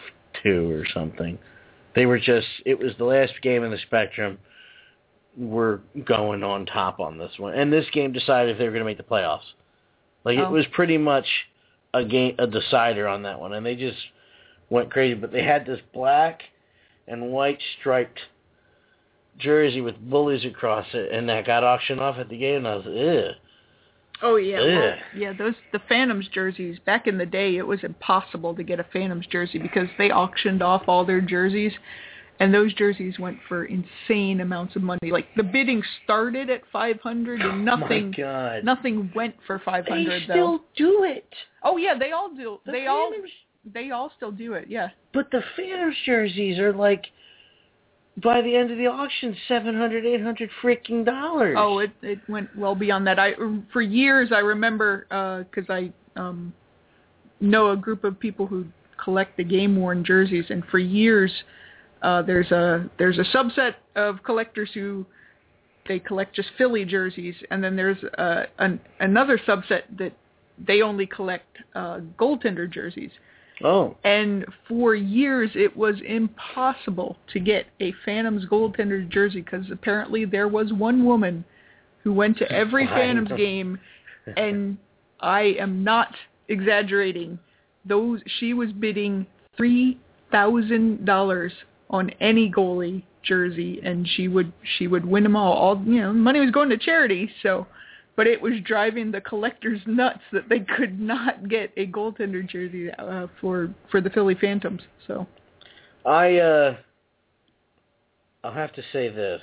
two or something. They were just, it was the last game in the Spectrum. We're going on top on this one. And this game decided if they were going to make the playoffs. Like,
oh.
it was pretty much a game, a decider on that one. And they just went crazy. But they had this black and white striped jersey with bullies across it, and that got auctioned off at the game, and I was, ugh.
Oh, yeah.
Ugh.
Well, yeah, those the Phantoms jerseys, back in the day, it was impossible to get a Phantoms jersey because they auctioned off all their jerseys, and those jerseys went for insane amounts of money. Like, the bidding started at five hundred dollars, and nothing
oh my God.
nothing went for five hundred dollars,
They still
though.
do it.
Oh, yeah, they all do.
The
they
Phantoms,
all they all still do it, yeah.
But the Phantoms jerseys are like, by the end of the auction, seven hundred, eight hundred freaking dollars.
Oh, it it went well beyond that. I for years I remember because uh, I um, know a group of people who collect the game worn jerseys, and for years uh, there's a there's a subset of collectors who they collect just Philly jerseys, and then there's uh, an, another subset that they only collect uh, goaltender jerseys.
Oh.
And for years, it was impossible to get a Phantoms goaltender jersey because apparently there was one woman who went to every Phantoms game, and I am not exaggerating. Those she was bidding three thousand dollars on any goalie jersey, and she would she would win them all. All you know, money was going to charity, so. But it was driving the collectors nuts that they could not get a goaltender jersey uh, for for the Philly Phantoms. So,
I uh, I'll have to say this.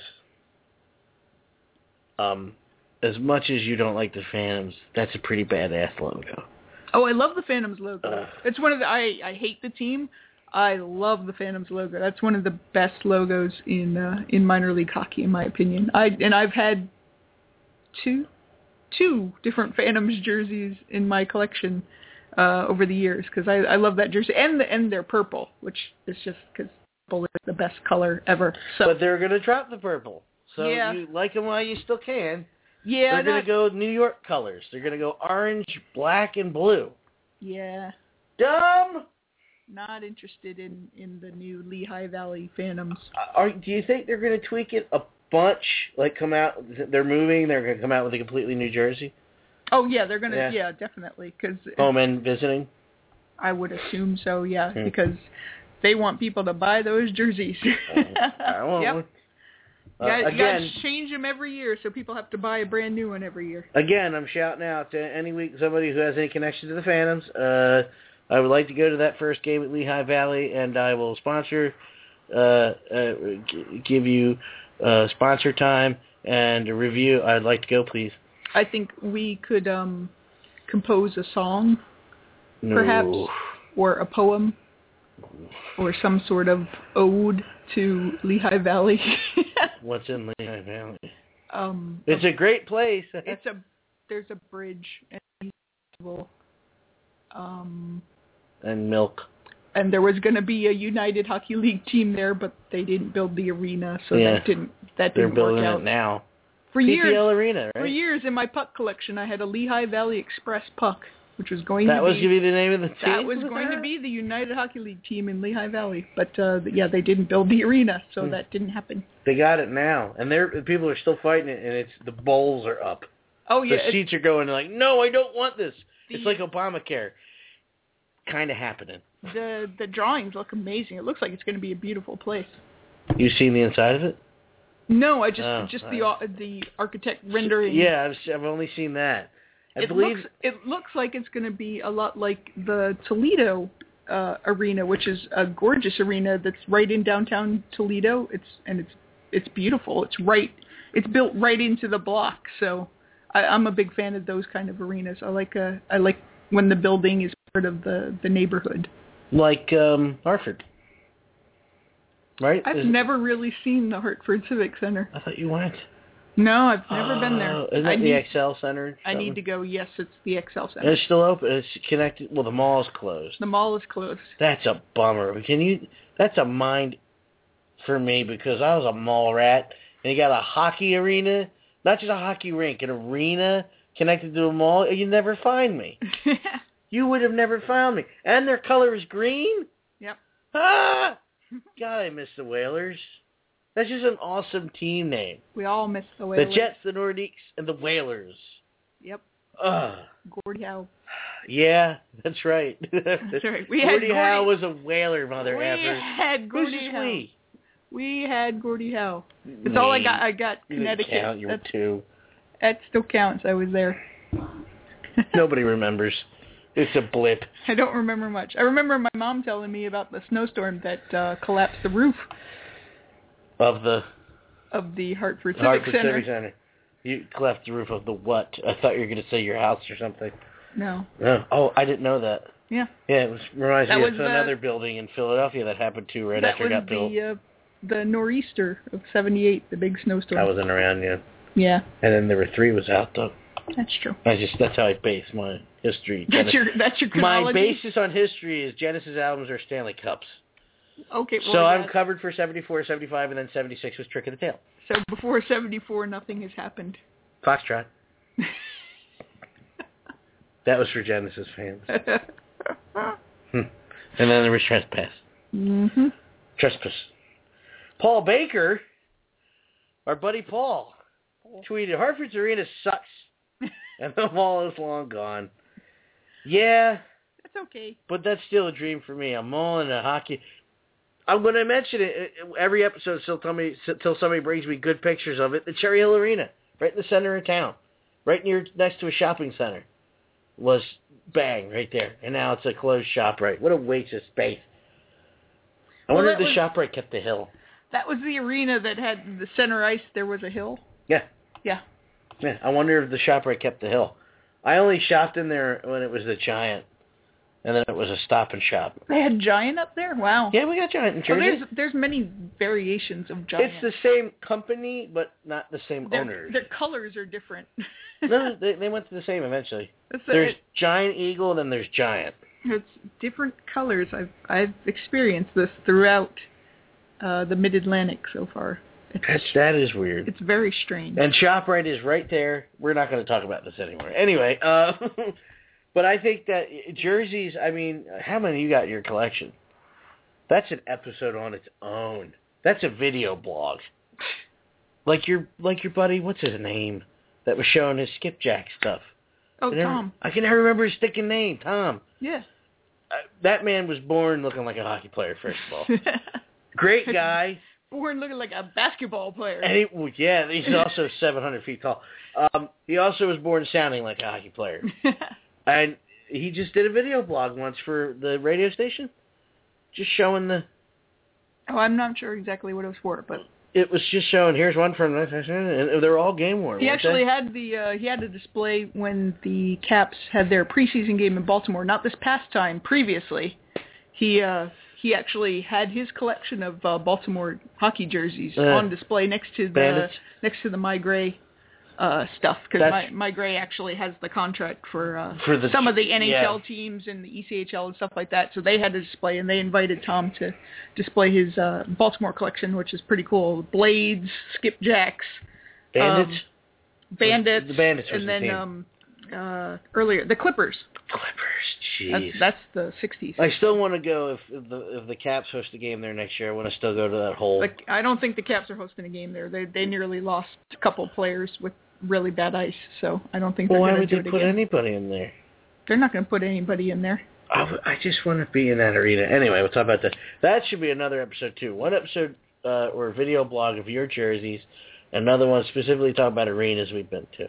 Um, as much as you don't like the Phantoms, that's a pretty badass logo.
Oh, I love the Phantoms logo.
Uh,
it's one of the. I I hate the team. I love the Phantoms logo. That's one of the best logos in uh, in minor league hockey, in my opinion. I and I've had two. two different Phantoms jerseys in my collection uh, over the years because I, I love that jersey. And the, and they're purple, which is just because purple is the best color ever. So,
but they're going to drop the purple. So
yeah.
you like them while you still can.
Yeah,
They're going to go New York colors. They're going to go orange, black, and blue.
Yeah.
Dumb!
Not interested in, in the new Lehigh Valley Phantoms.
Uh, are, do you think they're going to tweak it a bunch, like come out, they're moving, they're going to come out with a completely new jersey?
Oh, yeah, they're going to, yeah.
yeah,
definitely. Cause
home and visiting?
I would assume so, yeah,
hmm. because
they want people to buy those jerseys.
uh, I want
yep.
one. Uh,
you gotta,
again,
you gotta change them every year, so people have to buy a brand new one every year.
Again, I'm shouting out to any week somebody who has any connection to the Phantoms. Uh, I would like to go to that first game at Lehigh Valley, and I will sponsor, uh, uh, g- give you Uh, sponsor time and a review. I'd like to go, please.
I think we could um, compose a song,
no.
perhaps, or a poem, or some sort of ode to Lehigh Valley.
What's in Lehigh Valley?
Um,
it's a great place.
it's a there's a bridge and um,
and milk.
And there was going to be a United Hockey League team there, but they didn't build the arena, so
yeah.
that didn't that
They're
didn't work
building
out.
it now.
For
P P L
years,
Arena, right?
For years in my puck collection, I had a Lehigh Valley Express puck, which was going
that
to
was
be...
That was going to be the name of the team?
That was going to be the United Hockey League team in Lehigh Valley. But, uh, yeah, they didn't build the arena, so hmm. that didn't happen.
They got it now, and they're, people are still fighting it, and it's the bowls are up.
Oh, yeah.
The seats are going like, no, I don't want this.
The,
it's like Obamacare. Kind of happening.
The the drawings look amazing. It looks like it's going to be a beautiful place.
You seen the inside of it?
No, I just
oh,
just
I,
the uh, the architect rendering.
Yeah, I've, I've only seen that. I
it
believe
looks it looks like it's going to be a lot like the Toledo uh, arena, which is a gorgeous arena that's right in downtown Toledo. It's and it's it's beautiful. It's right. It's built right into the block. So I, I'm a big fan of those kind of arenas. I like uh, I like when the building is part of the, the neighborhood.
Like um, Hartford, right?
I've
Is
never really seen the Hartford Civic Center.
I thought you went.
No, I've never
uh,
been there.
Isn't
I
it
need,
the X L Center?
I need to go. Yes, it's the X L Center.
And it's still open. It's connected. Well, the mall's closed.
The mall is closed.
That's a bummer. Can you? That's a mind for me because I was a mall rat, and you got a hockey arena, not just a hockey rink, an arena connected to a mall. You never find me. You would have never found me. And their color is green?
Yep.
Ah! God, I miss the Whalers. That's just an awesome team name.
We all miss the Whalers.
The Jets, the Nordiques, and the Whalers.
Yep.
Ugh.
Gordie Howe.
Yeah, that's right.
That's right. We
Gordie
had
Howe
Gordie,
was a Whaler, mother
we
effer.
had Gordie
Who's
Howe.
we?
We had Gordie Howe. That's all I got. I got
You didn't
Connecticut.
count. You were
That's,
two.
that still counts. I was there.
Nobody remembers. It's a blip.
I don't remember much. I remember my mom telling me about the snowstorm that uh, collapsed the roof
Of the
of the Hartford Civic
Hartford
Center.
Civic Center. You collapsed the roof of the what? I thought you were going to say your house or something.
No.
No. Oh, I didn't know that.
Yeah.
Yeah, it was reminds
That
me
was
of
the-
another building in Philadelphia that happened to right
that
after it
was
got built.
the uh, the nor'easter of seventy-eight, the big snowstorm.
I wasn't around yet.
Yeah,
And then there were three was out though.
that's true.
I just that's how I base my history.
That's
Genesis-
your that's your
my
chronology.
basis on history is Genesis albums or Stanley Cups.
Okay, well,
So I'm
yeah.
covered for seventy-four, seventy-five, and then seventy-six was Trick of the Tail.
So before seventy-four, nothing has happened.
Foxtrot. That was for Genesis fans. Hmm. And then there was Trespass.
Mm-hmm.
Trespass. Paul Baker, our buddy Paul, tweeted, Hartford's arena sucks, and the mall is long gone. Yeah,
That's okay.
but that's still a dream for me. A mall and a hockey. I'm going to mention it every episode until somebody, until somebody brings me good pictures of it. The Cherry Hill Arena, right in the center of town, right near next to a shopping center, was bang right there. And now it's a closed ShopRite. What a waste of space. I
Well,
wonder
that
if the
was-
ShopRite kept the hill.
That was the arena that had the center ice. There was a hill.
Yeah.
Yeah.
Yeah, I wonder if the ShopRite kept the hill. I only shopped in there when it was the Giant, and then it was a Stop and Shop.
They had Giant up there. Wow.
Yeah, we got Giant in
Well,
Jersey.
there's there's many variations of Giant.
It's the same company, but not the same
their,
owners.
Their colors are different.
No, they, they went to the same eventually.
It's,
There's
it,
Giant Eagle, and then there's Giant.
it's different colors. I've I've experienced this throughout uh, the Mid-Atlantic so far. It's,
That's, that is weird.
it's very strange.
And ShopRite is right there. We're not going to talk about this anymore. Anyway, uh, but I think that jerseys, I mean, how many you got in your collection? That's an episode on its own. That's a video blog. Like your like your buddy, what's his name, that was showing his skipjack stuff.
oh,
I never,
Tom.
I can never remember his sticking name, Tom.
Yeah.
Uh, that man was born looking like a hockey player, first of all. Great guy.
Born looking like a basketball player.
And he, well, yeah, he's also seven hundred feet tall. Um, he also was born sounding like a hockey player. And he just did a video blog once for the radio station, just showing the...
oh, I'm not sure exactly what it was for, but
It was just showing, here's one from... And they were all game worn.
he
weren't
actually
they?
had the uh, he had a display when the Caps had their preseason game in Baltimore. Not this past time, previously. He uh, he actually had his collection of uh, Baltimore hockey jerseys
Uh,
on display next to the
Bandits?
next to the My Gray uh, stuff, because
That's-
My, My Gray actually has the contract for, uh,
For the-
some of the N H L
yeah.
teams and the E C H L and stuff like that. So they had a display, and they invited Tom to display his uh, Baltimore collection, which is pretty cool. Blades, skipjacks,
Bandits?
um, Bandits,
The Bandits was
and
the
then
team.
um, uh, earlier the Clippers.
Clippers,
That's,
jeez.
that's the sixties.
I still want to go, if, if the if the Caps host a game there next year, I want to still go to that hole.
Like, I don't think the Caps are hosting a game there. They they nearly lost a couple players with really bad ice, so I don't think
well,
they're
why
going
would
to
they
do it
put
again.
anybody in there?
They're not going to put anybody in there.
I, w- I just want to be in that arena. Anyway, we'll talk about that. That should be another episode, too. One episode uh, or a video blog of your jerseys, another one specifically talk about arenas we've been to.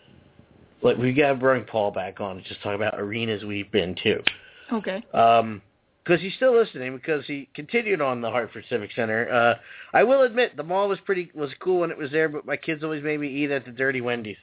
Like, we got to bring Paul back on and just talk about arenas we've been to.
Okay.
Um, because he's still listening, because he continued on the Hartford Civic Center. Uh, I will admit, the mall was pretty was cool when it was there, but my kids always made me eat at the Dirty Wendy's.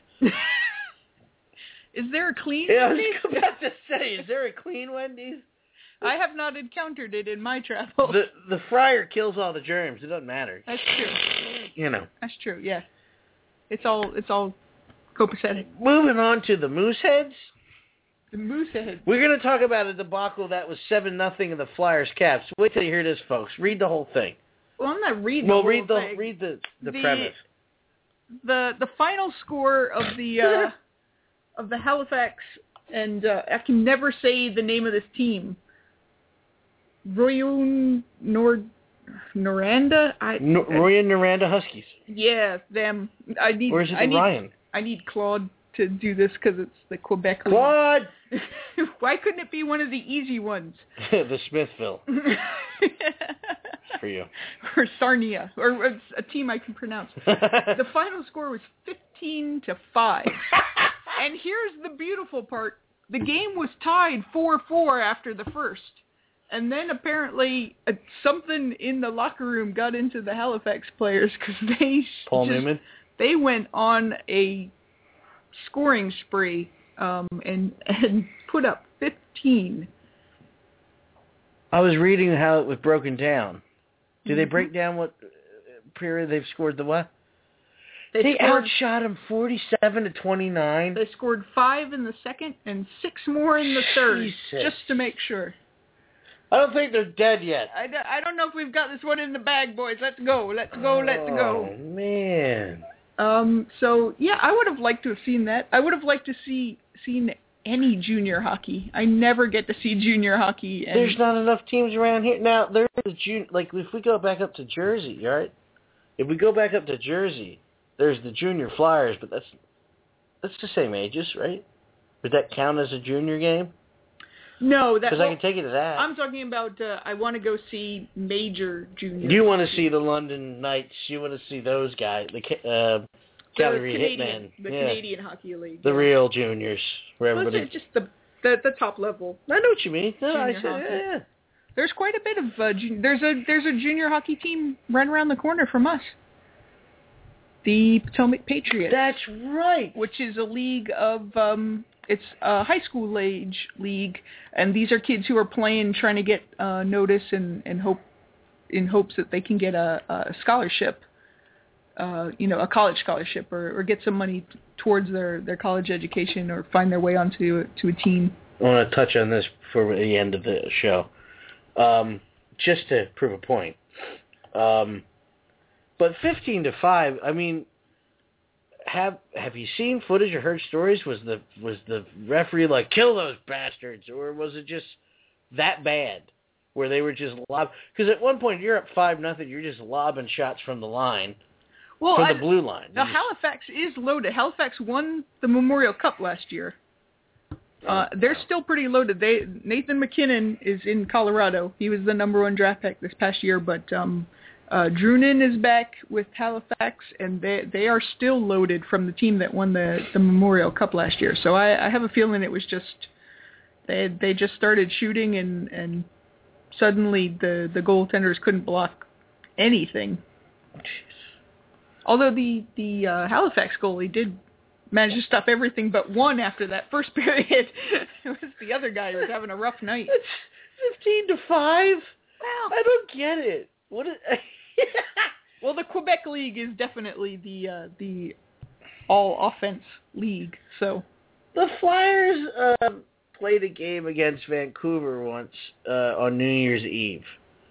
Is there a clean
Yeah, I was
Wendy's?
about to say, is there a clean Wendy's?
I have not encountered it in my travels.
The the fryer kills all the germs. It doesn't matter.
That's true.
You know.
That's true. Yeah. It's all it's all copacetic.
Moving on to the Mooseheads.
The Moosehead.
We're going to talk about a debacle that was seven nothing in the Flyers Caps. Wait till you hear this, folks. Read the whole thing.
Well, I'm not reading.
Well,
the
read
whole
the
thing.
read the the,
The-
premise.
the the final score of the uh, of the Halifax, and uh, I can never say the name of this team. Royun Nord Noranda. I
no, Royun Noranda Huskies.
Yeah, them. I need.
Or is it the
I need,
Ryan?
I need Claude to do this because it's the Quebec League.
Claude.
Why couldn't it be one of the easy ones?
The Smithville. For you.
Or Sarnia, or a, a team I can pronounce. The final score was fifteen to five. And here's the beautiful part: the game was tied four four after the first. And then apparently uh, something in the locker room got into the Halifax players because they
Paul
just,
Newman?
They went on a scoring spree um, and and put up fifteen.
I was reading how it was broken down. Did
Mm-hmm.
they break down what period they've scored the what?
They,
They
scored,
outshot him forty-seven to twenty-nine.
They scored five in the second and six more in the third,
Jesus.
just to make sure.
I don't think they're dead yet.
I, I don't know if we've got this one in the bag, boys. Let's go. Let's go. Let's go.
Oh, man.
Um. So, yeah, I would have liked to have seen that. I would have liked to see seen any junior hockey. I never get to see junior hockey. And
There's not enough teams around here. Now, there's a jun- like, if we go back up to Jersey, right? If we go back up to Jersey, there's the junior Flyers, but that's that's the same ages, right? Would that count as a junior game?
No, that.
Because
Well,
I can take you to that.
I'm talking about. Uh, I want to go see major junior.
You want to see the London Knights. You want to see those guys, the uh, Calgary
the Canadian,
Hitmen.
the
yeah.
Canadian Hockey League.
The
yeah.
real juniors. Where
Well,
everybody...
it's just the, the the top level.
I know what you mean. No, I
Junior
said,
hockey.
yeah, yeah.
There's quite a bit of uh, jun- there's a there's a junior hockey team right around the corner from us. The Potomac Patriots.
That's right.
Which is a league of um, it's a high school age league, and these are kids who are playing, trying to get uh, notice and, and hope in hopes that they can get a, a scholarship, uh, you know, a college scholarship, or, or get some money t- towards their, their college education, or find their way onto to a team.
I want to touch on this before the end of the show, um, just to prove a point. Um, but fifteen to five, I mean, have have you seen footage or heard stories? Was the was the referee like, kill those bastards, or was it just that bad, where they were just lob? Because at one point you're up five nothing, you're just lobbing shots from the line,
Well,
from
I,
the blue line.
now
You just-
Halifax is loaded. Halifax won the Memorial Cup last year. Uh, they're still pretty loaded. They Nathan McKinnon is in Colorado. He was the number one draft pick this past year, but um, uh, Drunan is back with Halifax, and they they are still loaded from the team that won the, the Memorial Cup last year. So I, I have a feeling it was just they they just started shooting, and, and suddenly the, the goaltenders couldn't block anything. Although the the uh, Halifax goalie did managed to stop everything but one after that first period. It was the other guy who was having a rough night.
It's fifteen to five.
Well,
I don't get it. What? Is,
well, the Quebec League is definitely the uh, the all offense league. So
the Flyers uh, played a game against Vancouver once uh, on New Year's Eve,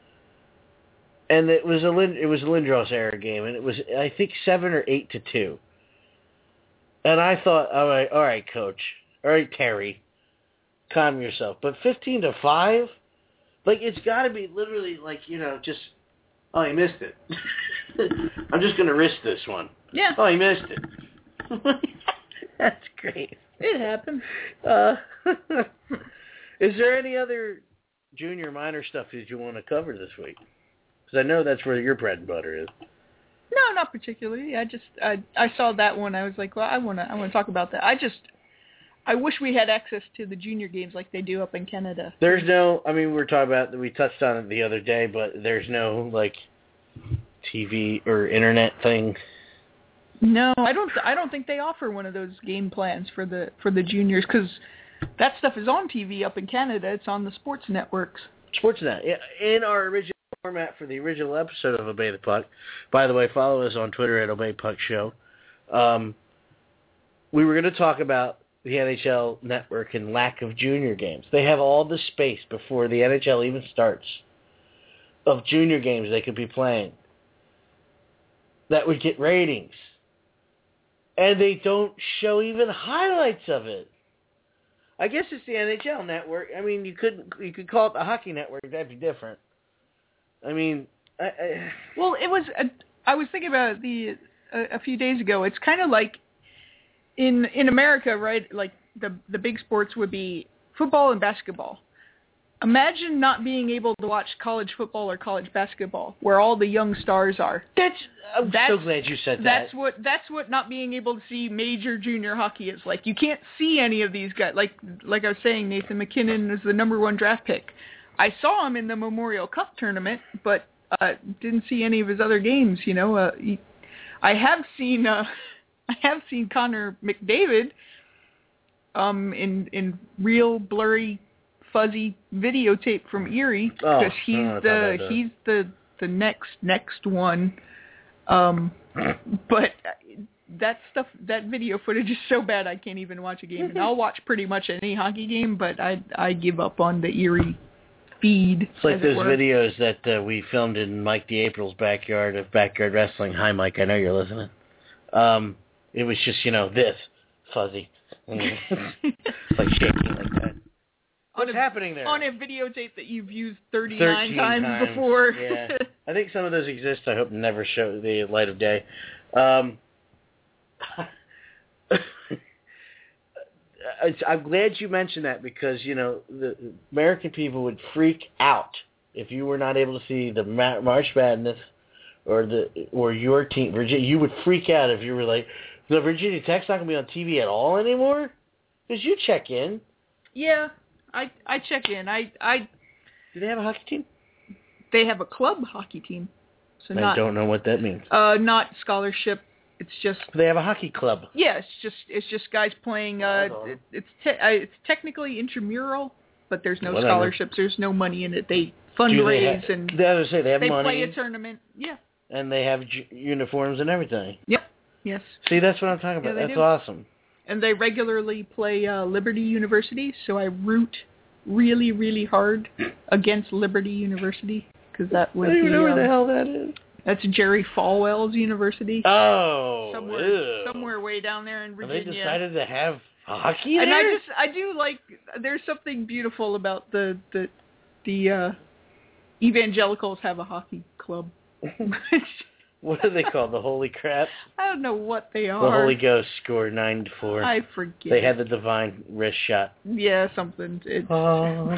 and it was a Lind- it was a Lindros era game, and it was I think seven or eight to two. And I thought, all right, all right, coach, all right, Terry, calm yourself. But fifteen to five, like it's got to be literally like you know just, oh, he missed it. I'm just gonna risk this one.
yeah,
Oh, he missed it. That's great.
it happened.
Uh, is there any other junior minor stuff that you want to cover this week? Because I know that's where your bread and butter is.
No, not particularly. I just I I saw that one. I was like, well, I want to I want to talk about that. I just I wish we had access to the junior games like they do up in Canada.
There's no, I mean, we were talking about, we touched on it the other day, but there's no, like, T V or internet thing.
No, I don't. I don't think they offer one of those game plans for the for the juniors, because that stuff is on T V up in Canada. It's on the sports networks.
Sportsnet. In our original format for the original episode of Obey the Puck, by the way, follow us on Twitter at Obey Puck Show. Um, we were going to talk about the N H L network and lack of junior games. They have all the space before the N H L even starts of junior games they could be playing that would get ratings. And they don't show even highlights of it. I guess it's the N H L network. I mean, you could you could call it the hockey network. That'd be different. I mean, I, I...
well, it was. A, I was thinking about it the a, a few days ago. It's kind of like in in America, right? Like the the big sports would be football and basketball. Imagine not being able to watch college football or college basketball, where all the young stars are.
That's. I'm
that's,
so glad you said that.
That's what that's what not being able to see major junior hockey is like. You can't see any of these guys. Like like I was saying, Nathan MacKinnon is the number one draft pick. I saw him in the Memorial Cup tournament, but uh, didn't see any of his other games. You know, uh, he, I have seen uh, I have seen Connor McDavid um, in in real blurry, fuzzy videotape from Erie because
oh,
he's
no,
the he's the the next next one. Um, but that stuff, that video footage is so bad I can't even watch a game. And I'll watch pretty much any hockey game, but I I give up on the Erie feed.
It's like
as
those
it were.
videos that uh, we filmed in Mike DeApril's backyard of Backyard Wrestling. Hi, Mike. I know you're listening. Um, it was just, you know, this fuzzy. It's like shaking like that. What's
on a,
happening there?
On a videotape that you've used thirty-nine times,
times
before.
Yeah. I think some of those exist. I hope never show the light of day. Um, I'm glad you mentioned that because, you know, the American people would freak out if you were not able to see the March Madness or the or your team, Virginia. You would freak out if you were like, the Virginia Tech's not going to be on T V at all anymore? Because you check in.
Yeah. I I check in. I I.
Do they have a hockey team?
They have a club hockey team. So
I
not,
don't know what that means.
Uh, not scholarship. It's just.
They have a hockey club.
Yeah, it's just it's just guys playing. Uh, it, it's te- uh, it's technically intramural, but there's no
Whatever.
scholarships. There's no money in it. They fundraise
Do they have,
and
they, have to say, they have
they
money.
play a tournament. Yeah.
And they have j- uniforms and everything.
Yep. Yes.
See, that's what I'm talking about.
Yeah, they
that's
do.
awesome.
And they regularly play uh, Liberty University, so I root really, really hard against Liberty University because that was
I don't even
the,
know where
um,
the hell that is.
That's Jerry Falwell's University.
Oh,
somewhere,
ew.
somewhere way down there in Virginia.
Have they decided to have hockey
and
there?
I just, I do like. There's something beautiful about the the the uh, evangelicals have a hockey club.
What are they called? The Holy Crap?
I don't know what they are.
The Holy Ghost scored nine to four.
I forget.
They had the divine wrist shot.
Yeah, something. It's...
Oh.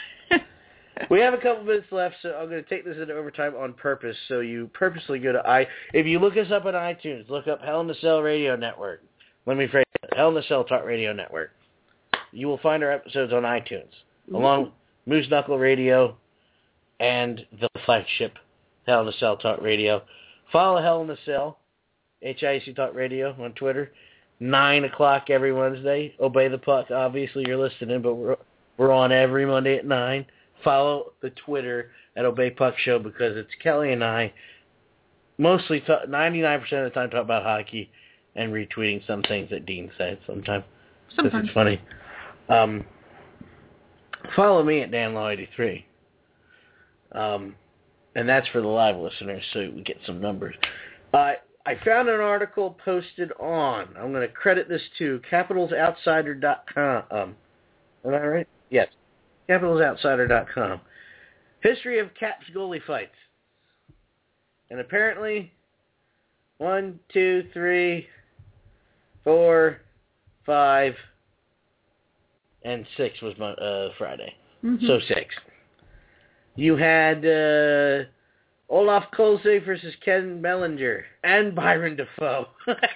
We have a couple minutes left, so I'm going to take this into overtime on purpose. So you purposely go to i. If you look us up on iTunes, look up Hell in a Cell Radio Network. Let me phrase it. Hell in a Cell Talk Radio Network. You will find our episodes on iTunes,
Ooh.
along with Moose Knuckle Radio and the flagship Hell in a Cell Talk Radio. Follow Hell in a Cell, H I C Talk Radio on Twitter. Nine o'clock every Wednesday. Obey the Puck. Obviously, you're listening, but we're we're on every Monday at nine. Follow the Twitter at Obey Puck Show because it's Kelly and I mostly talk, ninety-nine percent of the time talk about hockey and retweeting some things that Dean said sometimes.
Sometimes.
It's funny. Um, follow me at Dan Law eighty-three. Um, and that's for the live listeners so we get some numbers. Uh, I found an article posted on, I'm going to credit this to capitals outsider dot com. Um, am I right? Yes. capitals outsider dot com. History of Caps goalie fights. And apparently, one, two, three, four, five, and six was my, uh, Friday.
Mm-hmm.
So six. You had uh, Olaf Kolzig versus Ken Mellinger and Byron Dafoe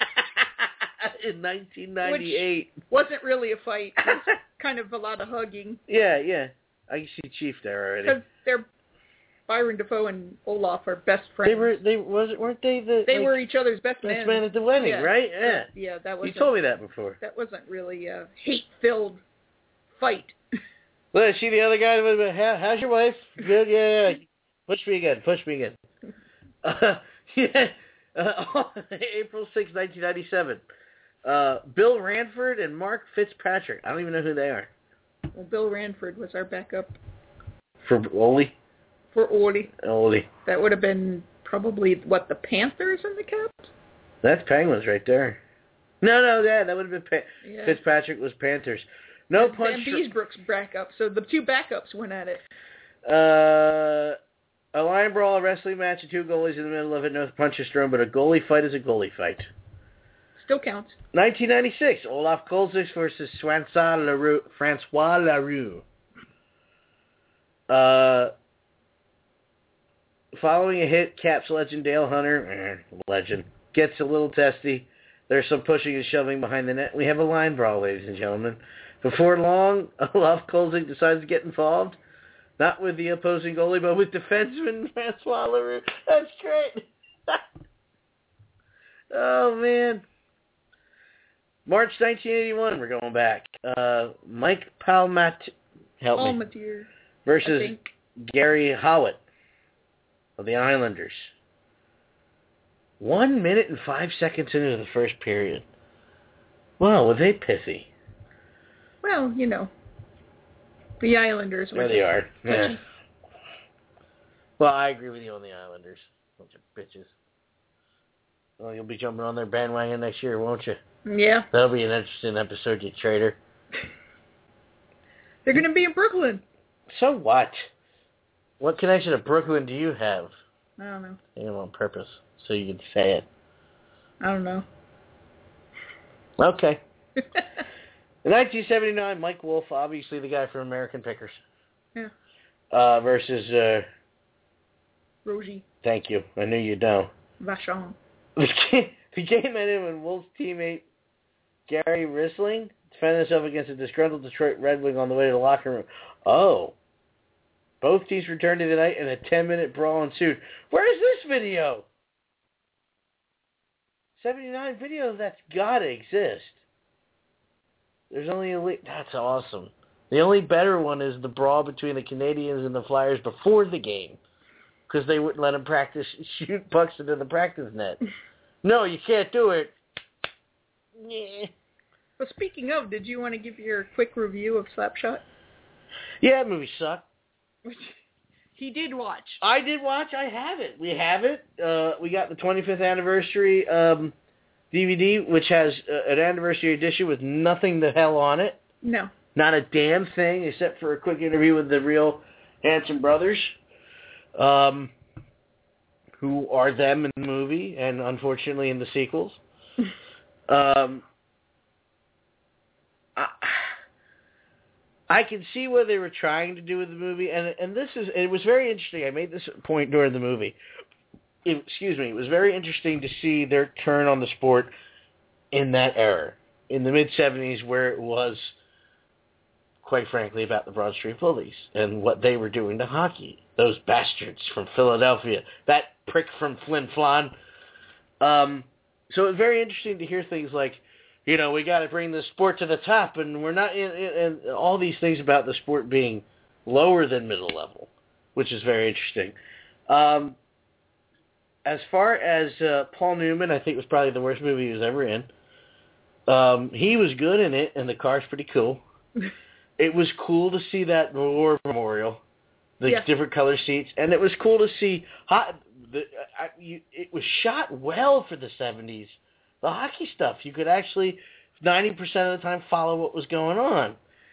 in nineteen ninety-eight.
Which wasn't really a fight. It was kind of a lot of hugging.
Yeah, yeah. I see Chief there already.
Because they're Byron Dafoe and Olaf are best friends.
They were. They was. Weren't they the?
They
like,
were each other's best
best
men.
man at the wedding,
yeah.
right? Yeah.
Yeah, that was.
You told me that before.
That wasn't really a hate-filled fight.
Well, see the other guy. How, how's your wife? Good. Yeah, yeah. Push me again. Push me again. Uh, yeah. Uh, April sixth, nineteen ninety-seven. Uh, Bill Ranford and Mark Fitzpatrick. I don't even know who they are.
Well, Bill Ranford was our backup
For Oli?
for Oli.
Oli.
That would have been probably what the Panthers and the Caps.
That's Penguins right there. No, no, that that would have been pa-
Yeah.
Fitzpatrick was Panthers. No
Sam
punch.
Beesbrook's backup, so the two backups went at it.
Uh, a line brawl, a wrestling match, and two goalies in the middle of it. No punches thrown, but a goalie fight is a goalie fight.
Still counts.
nineteen ninety-six, Olaf Kolzig versus Francois Leroux. Francois Leroux. Uh, following a hit, Caps legend Dale Hunter, eh, legend, gets a little testy. There's some pushing and shoving behind the net. We have a line brawl, ladies and gentlemen. Before long, Olaf Kolzig decides to get involved. Not with the opposing goalie, but with defenseman Francois Leroux. That's great. Oh, man. March nineteen eighty-one, we're going back. Uh, Mike Palmat, help me,
Palmatier,
versus Gary Howitt of the Islanders. One minute and five seconds into the first period. Wow, were they pithy?
Well, you know, the Islanders.
There they are. Yeah. Well, I agree with you on the Islanders. Bunch of bitches. Well, you'll be jumping on their bandwagon next year, won't you?
Yeah.
That'll be an interesting episode, you traitor.
They're going to be in Brooklyn.
So what? What connection to Brooklyn do you have?
I don't know.
I am on purpose, so you can say it.
I don't know.
Okay. In nineteen seventy-nine, Mike Wolf, obviously the guy from American Pickers.
Yeah.
Uh, versus, uh...
Rogie.
Thank you. I knew you'd know.
Vachon.
The game, the game ended when Wolf's teammate, Gary Risling, defended himself against a disgruntled Detroit Red Wing on the way to the locker room. Oh. Both teams returned to the night and a ten-minute brawl ensued. Where is this video? seventy-nine video, that's got to exist. There's only a... That's awesome. The only better one is the brawl between the Canadians and the Flyers before the game. Because they wouldn't let them practice shoot pucks into the practice net. No, you can't do it. Yeah.
Well, speaking of, did you want to give your quick review of Slapshot?
Yeah, that movie sucked.
Which he did watch.
I did watch. I have it. We have it. Uh, we got the twenty-fifth anniversary um, D V D, which has uh, an anniversary edition with nothing the hell on it.
No.
Not a damn thing, except for a quick interview with the real Hanson brothers, um, who are them in the movie, and unfortunately in the sequels. um, I, I can see what they were trying to do with the movie, and and this is it was very interesting. I made this point during the movie. It, excuse me. It was very interesting to see their turn on the sport in that era, in the mid seventies, where it was, quite frankly, about the Broad Street Bullies and what they were doing to hockey. Those bastards from Philadelphia, that prick from Flin Flon. Um, so it was very interesting to hear things like, you know, we got to bring the sport to the top, and we're not, in, in, and all these things about the sport being lower than middle level, which is very interesting. Um, as far as uh, Paul Newman, I think it was probably the worst movie he was ever in. Um, he was good in it, and the car's pretty cool. It was cool to see that war memorial, the
yeah.
different color seats, and it was cool to see. Ho- the, I, you, it was shot well for the seventies. The hockey stuff, you could actually ninety percent of the time follow what was going on.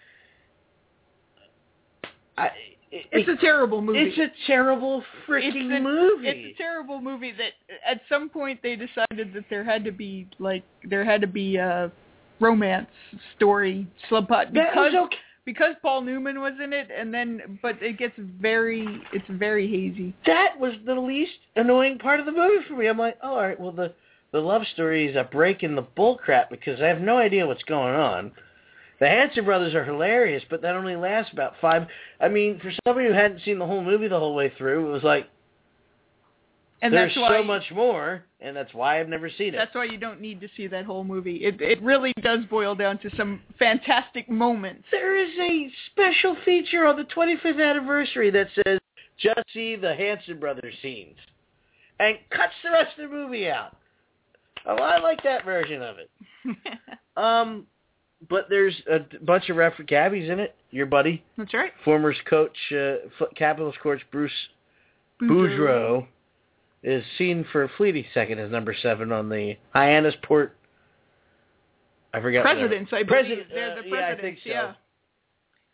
I, it,
it's a terrible movie.
It's a terrible freaking
it's a,
movie.
It's a terrible movie that at some point they decided that there had to be like there had to be a romance story slip out because
okay.
because Paul Newman was in it, and then but it gets very it's very hazy.
That was the least annoying part of the movie for me. I'm like, oh, all right, well the the love story is a break in the bullcrap because I have no idea what's going on. The Hanson brothers are hilarious, but that only lasts about five. I mean, for somebody who hadn't seen the whole movie the whole way through, it was like,
and
there's
that's why,
so much more, and that's why I've never seen it.
That's why you don't need to see that whole movie. It it really does boil down to some fantastic moments.
There is a special feature on the twenty-fifth anniversary that says, just see the Hanson brothers scenes, and cuts the rest of the movie out. Oh, I like that version of it. um... But there's a bunch of reference. Gabby's in it, your buddy.
That's right.
Former coach, uh, Capitals coach Bruce Boudreau is seen for a fleeting second as number seven on the Hyannisport. I forgot.
Presidents, I believe.
President,
They're the
uh,
presidents,
yeah, I think so.
Yeah.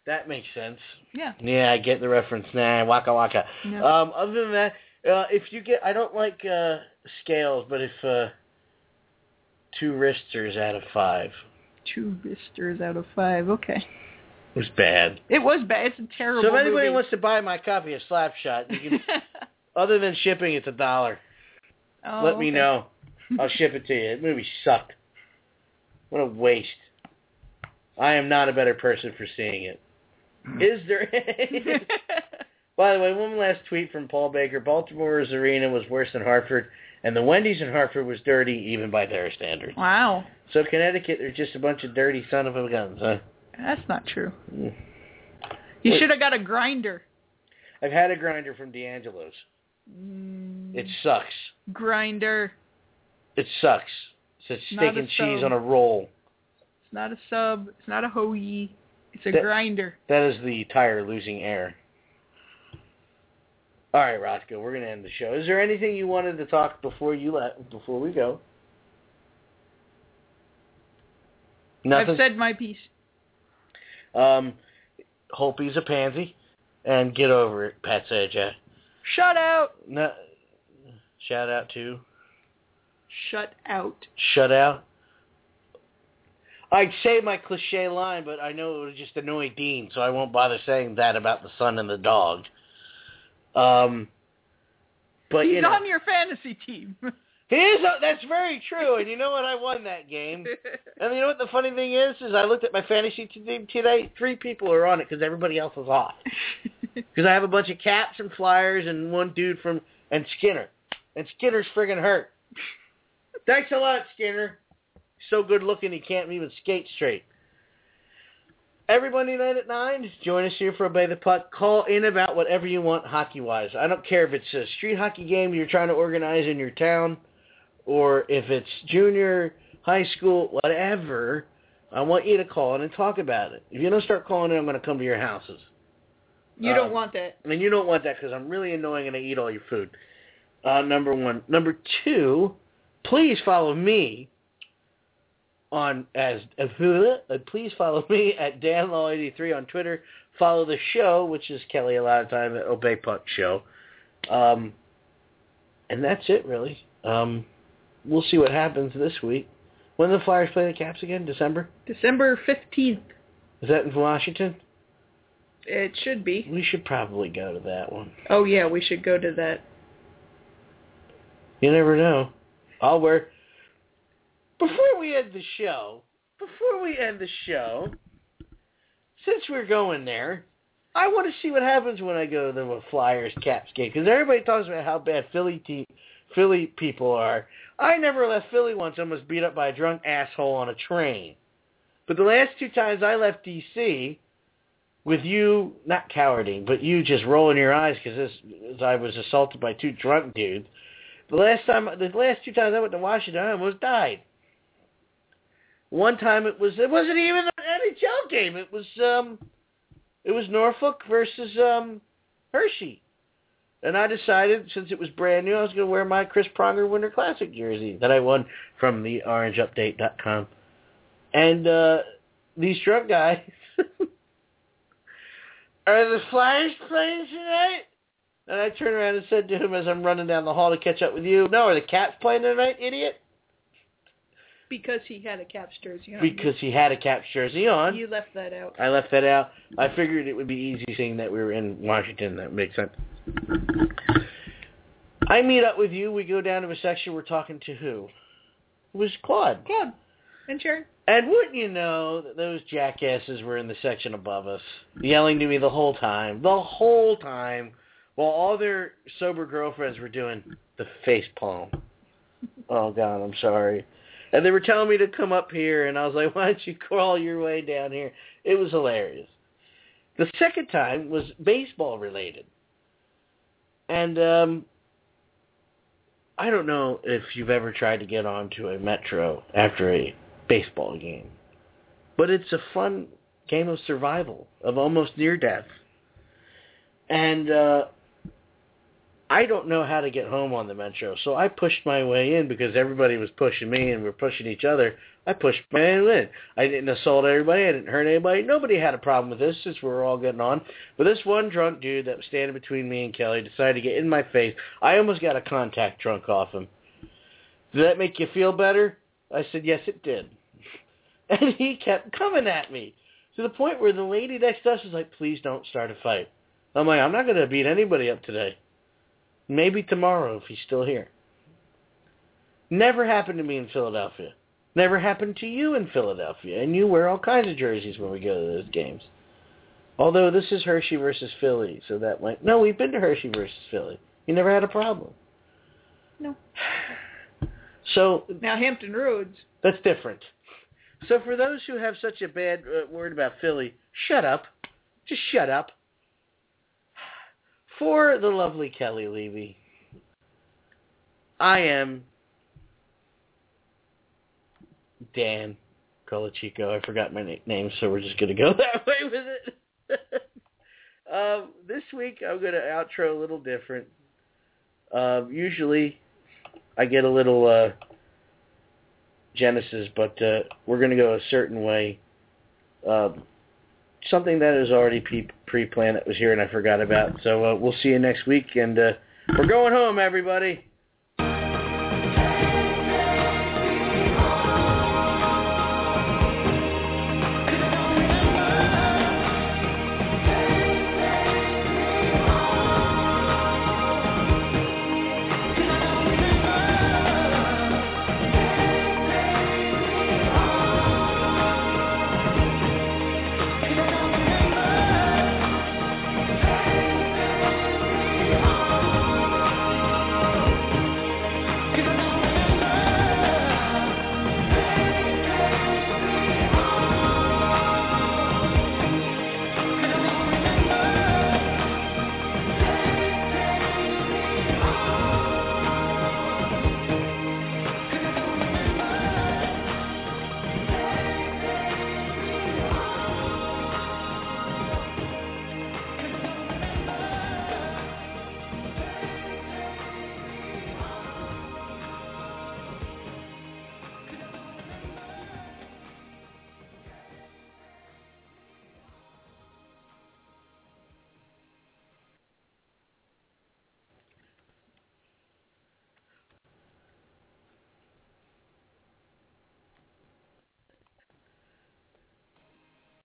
That makes sense.
Yeah.
Yeah, I get the reference. Nah, waka waka.
No.
Um, other than that, uh, if you get, I don't like uh, scales, but if uh, two wristers out of five.
Two wristers out of five. Okay.
It was bad.
It was bad. It's a terrible
So if anybody
movie.
wants to buy my copy of Slapshot, you can, other than shipping, it's a dollar.
oh,
Let me
okay.
know. I'll ship it to you. That movie sucked. What a waste. I am not a better person for seeing it. Is there... By the way, one last tweet from Paul Baker. Baltimore's arena was worse than Hartford, and the Wendy's in Hartford was dirty even by their standards.
Wow.
So Connecticut, they're just a bunch of dirty son of a guns, huh?
That's not true.
Mm.
You
Wait.
should have got a grinder.
I've had a grinder from D'Angelo's.
Mm,
It sucks.
grinder.
It sucks. It's a
Not
steak
a
and cheese
sub.
on a roll.
It's not a sub. It's not a hoagie. It's a
That-
grinder.
That is the tire losing air. All right, Roscoe, we're going to end the show. Is there anything you wanted to talk before you let before we go? Nothing.
I've said my piece.
Um, hope he's a pansy, and get over it, Pat Sajak.
Shut out.
No, shout out to
Shut out.
Shut Out. I'd say my cliche line, but I know it would just annoy Dean, so I won't bother saying that about the son and the dog. Um, but
He's
you know,
on your fantasy team.
he is. A, that's very true, and you know what? I won that game. And you know what the funny thing is? Is I looked at my fantasy team today. Three people are on it because everybody else is off. Because I have a bunch of Caps and Flyers and one dude from and Skinner, and Skinner's friggin' hurt. Thanks a lot, Skinner. So good looking he can't even skate straight. Every Monday night at nine, join us here for Obey the Puck. Call in about whatever you want hockey-wise. I don't care if it's a street hockey game you're trying to organize in your town or if it's junior, high school, whatever. I want you to call in and talk about it. If you don't start calling in, I'm going to come to your houses.
You
Uh,
don't want that.
And you don't want that because I'm really annoying and I eat all your food. Uh, number one. Number two, please follow me on as uh, please follow me at Dan Law eighty-three on Twitter. Follow the show, which is Kelly a lot of time at Obey Puck Show. Um, and that's it, really. Um, we'll see what happens this week. When do the Flyers play the Caps again? December?
December fifteenth.
Is that in Washington?
It should be.
We should probably go to that one.
Oh, yeah, we should go to that.
You never know. I'll wear... Before we end the show, before we end the show, since we're going there, I want to see what happens when I go to the Flyers Caps game. Because everybody talks about how bad Philly team, Philly people are. I never left Philly once. I was beat up by a drunk asshole on a train. But the last two times I left D C with you, not cowarding, but you just rolling your eyes because I was assaulted by two drunk dudes. The last time, the last two times I went to Washington, I almost died. One time it was, it wasn't even an N H L game. It was, um, it was Norfolk versus um, Hershey. And I decided, since it was brand new, I was going to wear my Chris Pronger Winter Classic jersey that I won from the orange update dot com. And uh, these drunk guys, are the Flyers playing tonight? And I turned around and said to him as I'm running down the hall to catch up with you, no, are the Caps playing tonight, idiot?
Because he had a Caps jersey on.
Because he had a Caps jersey on.
You left that out.
I left that out. I figured it would be easy seeing that we were in Washington. That makes sense. I meet up with you. We go down to a section. We're talking to who? It was Claude.
Claude. And Sharon.
And wouldn't you know that those jackasses were in the section above us, yelling to me the whole time, the whole time, while all their sober girlfriends were doing the face palm. Oh, God, I'm sorry. And they were telling me to come up here, and I was like, why don't you crawl your way down here? It was hilarious. The second time was baseball related. And um, I don't know if you've ever tried to get onto a Metro after a baseball game. But it's a fun game of survival, of almost near death. And uh, I don't know how to get home on the Metro, so I pushed my way in because everybody was pushing me and we were pushing each other. I pushed my way in. I didn't assault everybody. I didn't hurt anybody. Nobody had a problem with this since we were all getting on. But this one drunk dude that was standing between me and Kelly decided to get in my face. I almost got a contact drunk off him. Did that make you feel better? I said, yes, it did. And he kept coming at me to the point where the lady next to us was like, please don't start a fight. I'm like, I'm not going to beat anybody up today. Maybe tomorrow if he's still here. Never happened to me in Philadelphia. Never happened to you in Philadelphia. And you wear all kinds of jerseys when we go to those games. Although this is Hershey versus Philly, so that might... No, we've been to Hershey versus Philly. You never had a problem.
No.
So...
Now, Hampton Roads.
That's different. So for those who have such a bad uh, word about Philly, shut up. Just shut up. For the lovely Kelly Levy, I am Dan Colachico. I forgot my na- name, so we're just going to go that way with it. um, this week, I'm going to outro a little different. Uh, usually, I get a little uh, Genesis, but uh, we're going to go a certain way. Um, something that is already pre- pre-planned that was here and I forgot about. So uh, we'll see you next week, and uh, we're going home, everybody.